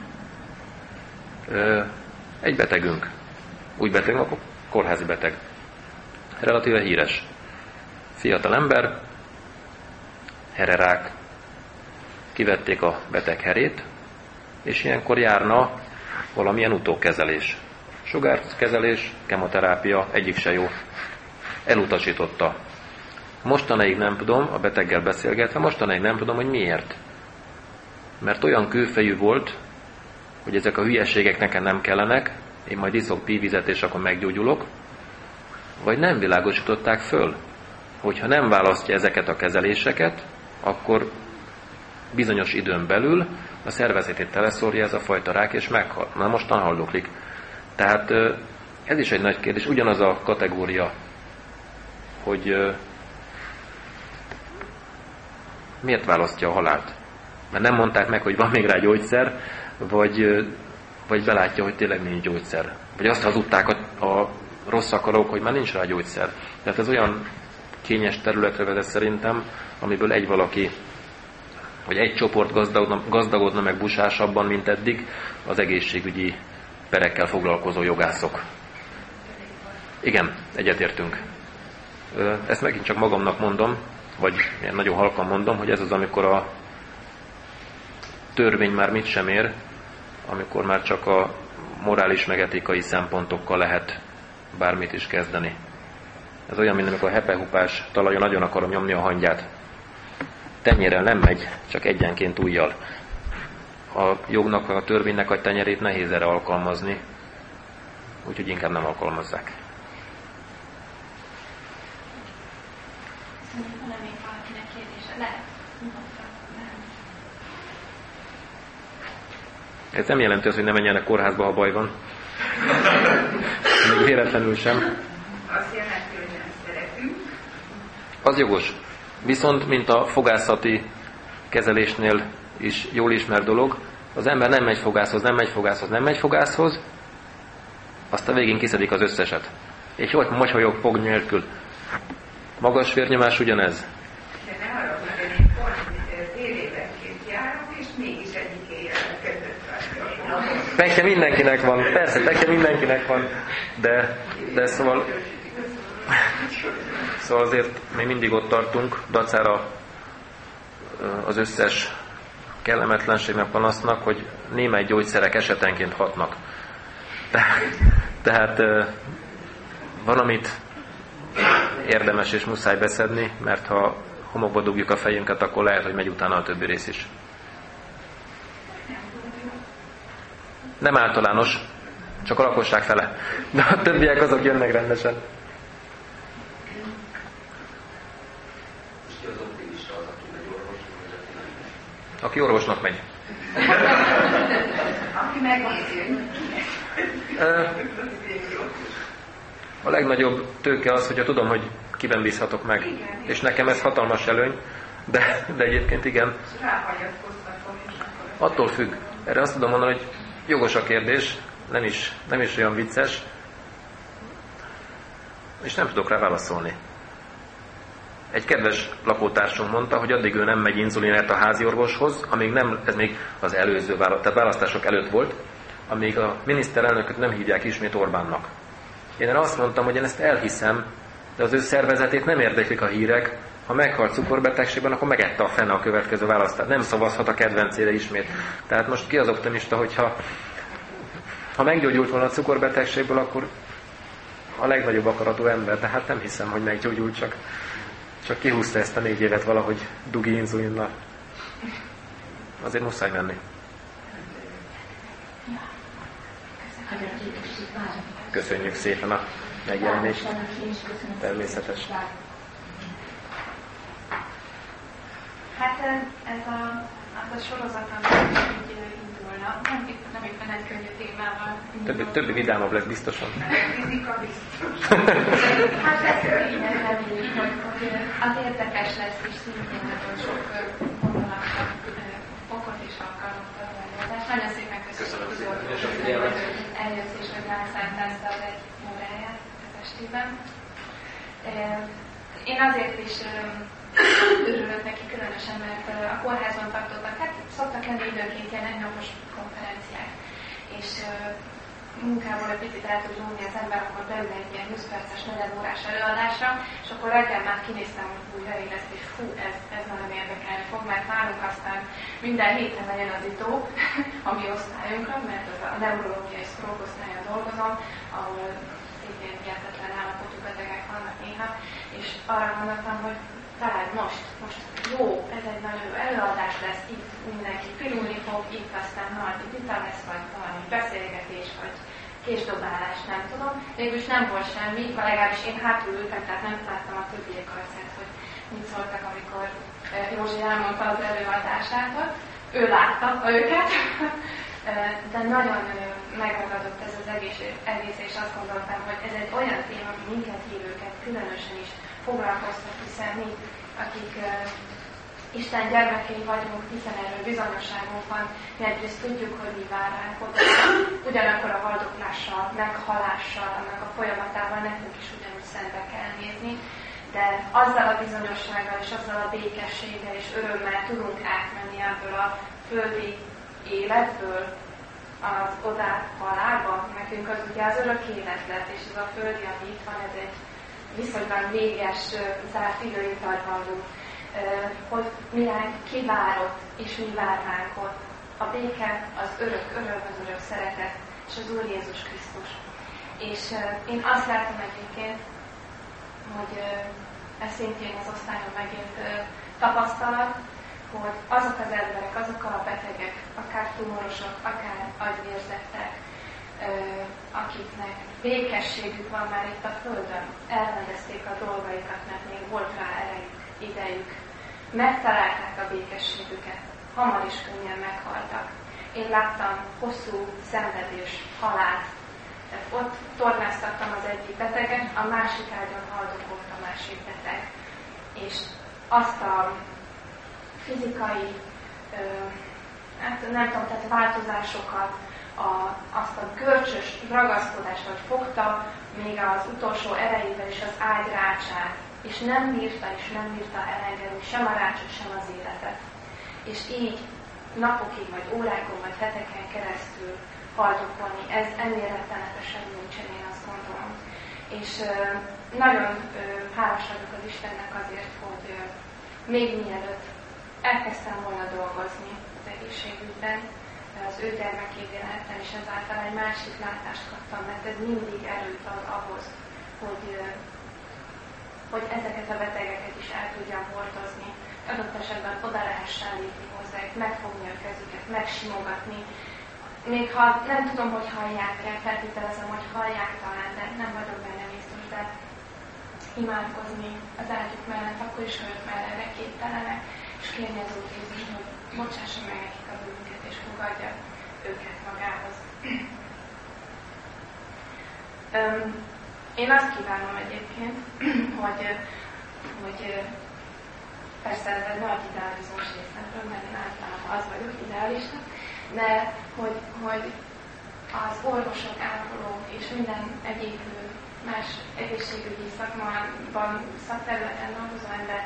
Egy betegünk. Úgy beteg, akkor kórházi beteg. Relatíve híres. Fiatal ember, hererák, kivették a beteg herét, és ilyenkor járna valamilyen utókezelés. Sugárkezelés, kemoterápia, egyik se jó. Elutasította. Mostanáig nem tudom, a beteggel beszélgetve, mostanáig nem tudom, hogy miért. Mert olyan kőfejű volt, hogy ezek a hülyeségek nekem nem kellenek, én majd iszok pívizet, és akkor meggyógyulok, vagy nem világosították föl, hogyha nem választja ezeket a kezeléseket, akkor bizonyos időn belül a szervezetét teleszórja ez a fajta rák, és meghal. Na mostan haldoklik. Tehát ez is egy nagy kérdés, ugyanaz a kategória, hogy miért választja a halált? Mert nem mondták meg, hogy van még rá gyógyszer, vagy belátja, hogy tényleg nincs gyógyszer. Vagy azt hazudták a rossz akarók, hogy már nincs rá gyógyszer. Tehát ez olyan kényes területre vezet szerintem, amiből egy valaki, vagy egy csoport gazdagodna meg busásabban, mint eddig, az egészségügyi perekkel foglalkozó jogászok. Igen, egyetértünk. Ezt megint csak magamnak mondom, vagy ilyen nagyon halkan mondom, hogy ez az, amikor a törvény már mit sem ér, amikor már csak a morális meg etikai szempontokkal lehet bármit is kezdeni. Ez olyan, mint amikor a hepehupás talajon nagyon akarom nyomni a hangyát. Tenyérrel nem megy, csak egyenként ujjal. A jognak, a törvénynek a tenyerét nehéz erre alkalmazni, úgyhogy inkább nem alkalmazzák. Szerintem még valakinek kérdése lehet. Ez nem jelenti azt, hogy ne menjenek kórházba, ha baj van. Még véletlenül sem. Azt jelenti, hogy nem szeretünk. Az jogos. Viszont, mint a fogászati kezelésnél is jól ismert dolog, az ember nem megy fogászhoz, nem megy fogászhoz, nem megy fogászhoz, azt a végén kiszedik az összeset. És ott mosolyog fog nélkül. Magas vérnyomás ugyanez. De ne haragudj, hogy én pont tévébenként járok, és mégis egyik éjjel kezdett vagyok. Pekje mindenkinek van, persze, pekje mindenkinek van, de szóval Szóval azért még mindig ott tartunk, dacára az összes kellemetlenségnek, panasznak, hogy némely gyógyszerek esetenként hatnak. Tehát van, amit érdemes és muszáj beszedni, mert ha homokba dugjuk a fejünket, akkor lehet, hogy megy utána a többi rész is. Nem általános, csak a lakosság fele. De a többiek azok jönnek rendesen. Aki orvosnak megy. Aki megnézi. A legnagyobb tőke az, hogyha tudom, hogy kiben bízhatok meg. Igen. És nekem ez hatalmas előny, de egyébként igen. Attól függ. Erre azt tudom mondani, hogy jogos a kérdés, nem is olyan vicces, és nem tudok rá válaszolni. Egy kedves lakótársunk mondta, hogy addig ő nem megy inzulinért a háziorvoshoz, amíg nem, ez még az előző tehát választások előtt volt, amíg a miniszterelnököt nem hívják ismét Orbánnak. Én azt mondtam, hogy én ezt elhiszem, de az ő szervezetét nem érdeklik a hírek. Ha meghalt cukorbetegségben, akkor megette a fene a következő választást. Nem szavazhat a kedvencére ismét. Tehát most ki az optimista, hogyha meggyógyult volna a cukorbetegségből, akkor a legnagyobb akaratú ember, de hát nem hiszem, hogy meggyógyult, csak kihúzta ezt a 4 évet valahogy dugi inzulinnal. Azért muszáj menni. Köszönjük szépen a megjelenést. Természetes. Hát ez a sorozat, ami indulna, nem éppen egy könnyű témával. Többi vidámabb lesz biztosan. Fizika biztos. Hát ez reméljük, hogy az érdekes lesz, és szintén nagyon sok vonalakat, fokot és alkalmat az előadás. Nagyon szépen köszönöm, hogy eljössz és hogy rászántáztad egy óráját az estében. Én azért is örülök neki különösen, mert a kórházban tartottak, hát szoktak lenni időnként ilyen egynapos konferenciák, és munkából egy picit el tud zsúlni az ember, akkor beül egy ilyen 20 perces, negyedórás előadásra, és akkor reggel már kinéztem, hogy újra lesz, és fú, ez nagyon érdekelni fog, mert nálunk aztán minden héten legyen az ITO, a mi osztályunkon, mert az a neurológiai stroke osztályon dolgozom, ahol szintén hihetetlen állapotú betegek vannak néha, és arra gondoltam, hogy talán most jó, ez egy nagyon jó előadás lesz, itt mindenki pirulni fog, itt aztán nagy vita lesz, vagy valami beszélgetés, vagy késdobálás, nem tudom. Végülis nem volt semmi, legalábbis én hátul ültem, tehát nem láttam a többiek arcát, hogy mit szóltak, amikor Józsi elmondta az előadását. Ő látta őket, de nagyon megragadott ez az egész, és azt gondoltam, hogy ez egy olyan téma, ami minket hívőket különösen is foglalkoztat, hiszen mi, akik Isten gyermekei vagyunk, hiszen erről bizonyosságunk van, mi egyrészt tudjuk, hogy mi vár ránk oda, ugyanakkor a haldoklással, meghalással, annak a folyamatával nekünk is ugyanúgy szembe kell nézni, de azzal a bizonyossággal és azzal a békességgel és örömmel tudunk átmenni ebből a földi életből az odát halálba. Nekünk az ugye az örök élet lett, és ez a földi, ami itt van, ez egy viszonylag véges, zárt időintervallum, hogy mi ránk kivárott, és mi vár ránk ott. A béke, az örök öröm, az örök szeretet, és az Úr Jézus Krisztus. És én azt látom egyébként, hogy ez szintén az osztályon megért tapasztalat, hogy azok az emberek, azok a betegek, akár tumorosok, akár agyvérzettek, akiknek békességük van már itt a Földön, elrendezték a dolgaikat, mert még volt rá erejük, idejük, megtalálták a békességüket, hamar is könnyen meghaltak. Én láttam hosszú szenvedés, halált. Ott tornáztattam az egyik beteget, a másik ágyon haldokolt a másik beteg. És azt a fizikai, nem tudom, tehát változásokat, azt a görcsös ragaszkodást, hogy fogta még az utolsó erejével is az ágy rácsát, és nem bírta elengedni sem a rácsot, sem az életet. És így napokig, vagy órákon, vagy heteken keresztül haldokolni, ez ennél rettenetesen nincsen, én azt gondolom. És nagyon hálás vagyok az Istennek azért, hogy még mielőtt elkezdtem volna dolgozni az egészségügyben, az ő gyermekévé lettem, és ezáltal egy másik látást kaptam, mert ez mindig erőt ad ahhoz, hogy ezeket a betegeket is el tudjam hordozni. Adott esetben oda lehessen lépni hozzájuk, megfogni a kezüket, megsimogatni. Még ha nem tudom, hogy hallják-e, feltételezem, hogy hallják talán, de nem vagyok benne biztos, de imádkozni az ágyuk mellett, akkor is, hogy már erre képtelenek, és kérni az Úr Jézus, hogy bocsássa meg nekik a bűnüket, és fogadja őket magához. Én azt kívánom egyébként, hogy persze ez egy nagy idealizmus részemről, mert én általában az vagyok idealista, de hogy az orvosok, ápolók és minden egyéb más egészségügyi szakmában, szakterületen dolgozó ember,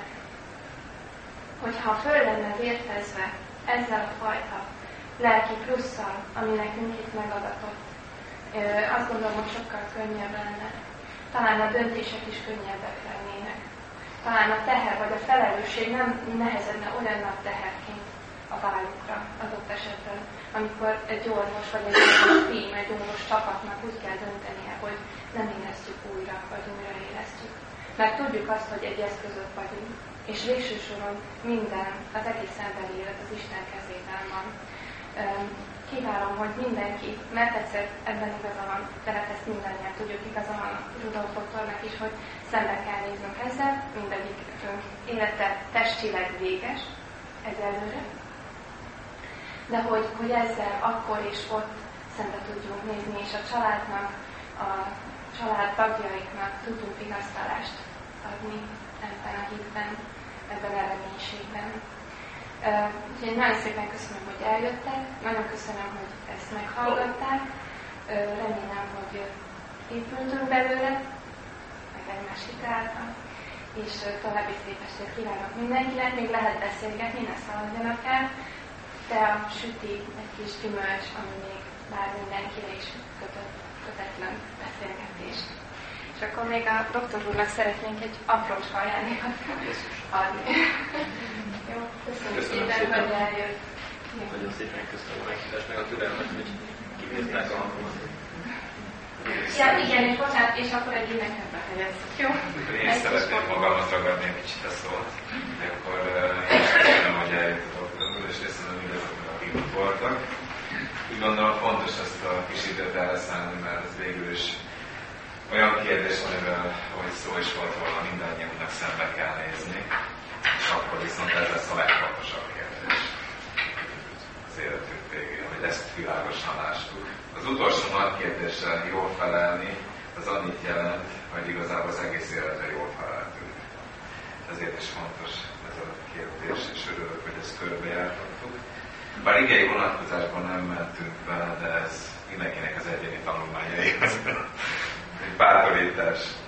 hogyha föl lenne vértezve ezzel a fajta lelki plusszal, ami nekünk itt megadatott, azt gondolom, hogy sokkal könnyebb lenne. Talán a döntések is könnyebbek lennének. Talán a teher vagy a felelősség nem nehezedne olyan nagy teherként a vállukra adott esetben, amikor egy orvos vagy egy orvos tím, egy orvos csapatnak úgy kell döntenie, hogy nem élesztjük újra, vagy újraélesztjük. Mert tudjuk azt, hogy egy eszközök vagyunk, és végső soron minden, az egész emberi élet az Isten kezében van. Kívánom, hogy mindenki, mert egyszer ebben igaza van, tehát ezt mindannyian tudjuk, igaza van a Rudolf doktornak is, hogy szembe kell néznünk ezzel, mindegyikünk élete testileg véges egyelőre, de hogy ezzel akkor és ott szembe tudjunk nézni, és a családnak, a család tagjaiknak tudunk vigasztalást adni ebben a hitben, ebben a reménységben. Úgyhogy nagyon szépen köszönöm, hogy eljöttek, nagyon köszönöm, hogy ezt meghallgatták, remélem, hogy épültünk belőle, meg egymás hitáltal, és további szép estét kívánok mindenkinek, még lehet beszélgetni, ne szaladjanak el, de a süti egy kis gyümölcs, ami még bár mindenkire is kötetlen beszélgetés. És akkor még a doktor úrnak szeretnénk egy aprócska ajándékot adni. Jó, köszönöm szépen, hogy eljött. Nagyon szépen köszönöm a meghívást, meg a türelmet, hogy kibírták a hangomat. Ja, igen, és bocsánat, és akkor egy énekembe helyezzük, jó? Én szeretném magamat ragadni egy kicsit a szót, de akkor én is köszönöm, hogy eljött a doktor úr, és köszönöm mindazoknak, akik ott voltak. Úgy gondolom fontos ezt a kis időt elszállni, mert ez végül is olyan kérdés, amivel, ahogy szó is volt volna, mindannyiunknak szembe kell nézni, és akkor viszont ez lesz a legfontosabb kérdés az életünk végén, hogy ezt világosan lássuk. Az utolsó nagy kérdéssel jól felelni, az annyit jelent, hogy igazából az egész életre jól feleltünk. Ezért is fontos ez a kérdés, és örülök, hogy ezt körbejártottuk. Bár igei vonatkozásban nem mentünk bele, de ez mindenkinek az egyéni tanulmányaihoz. Egy bátorítás.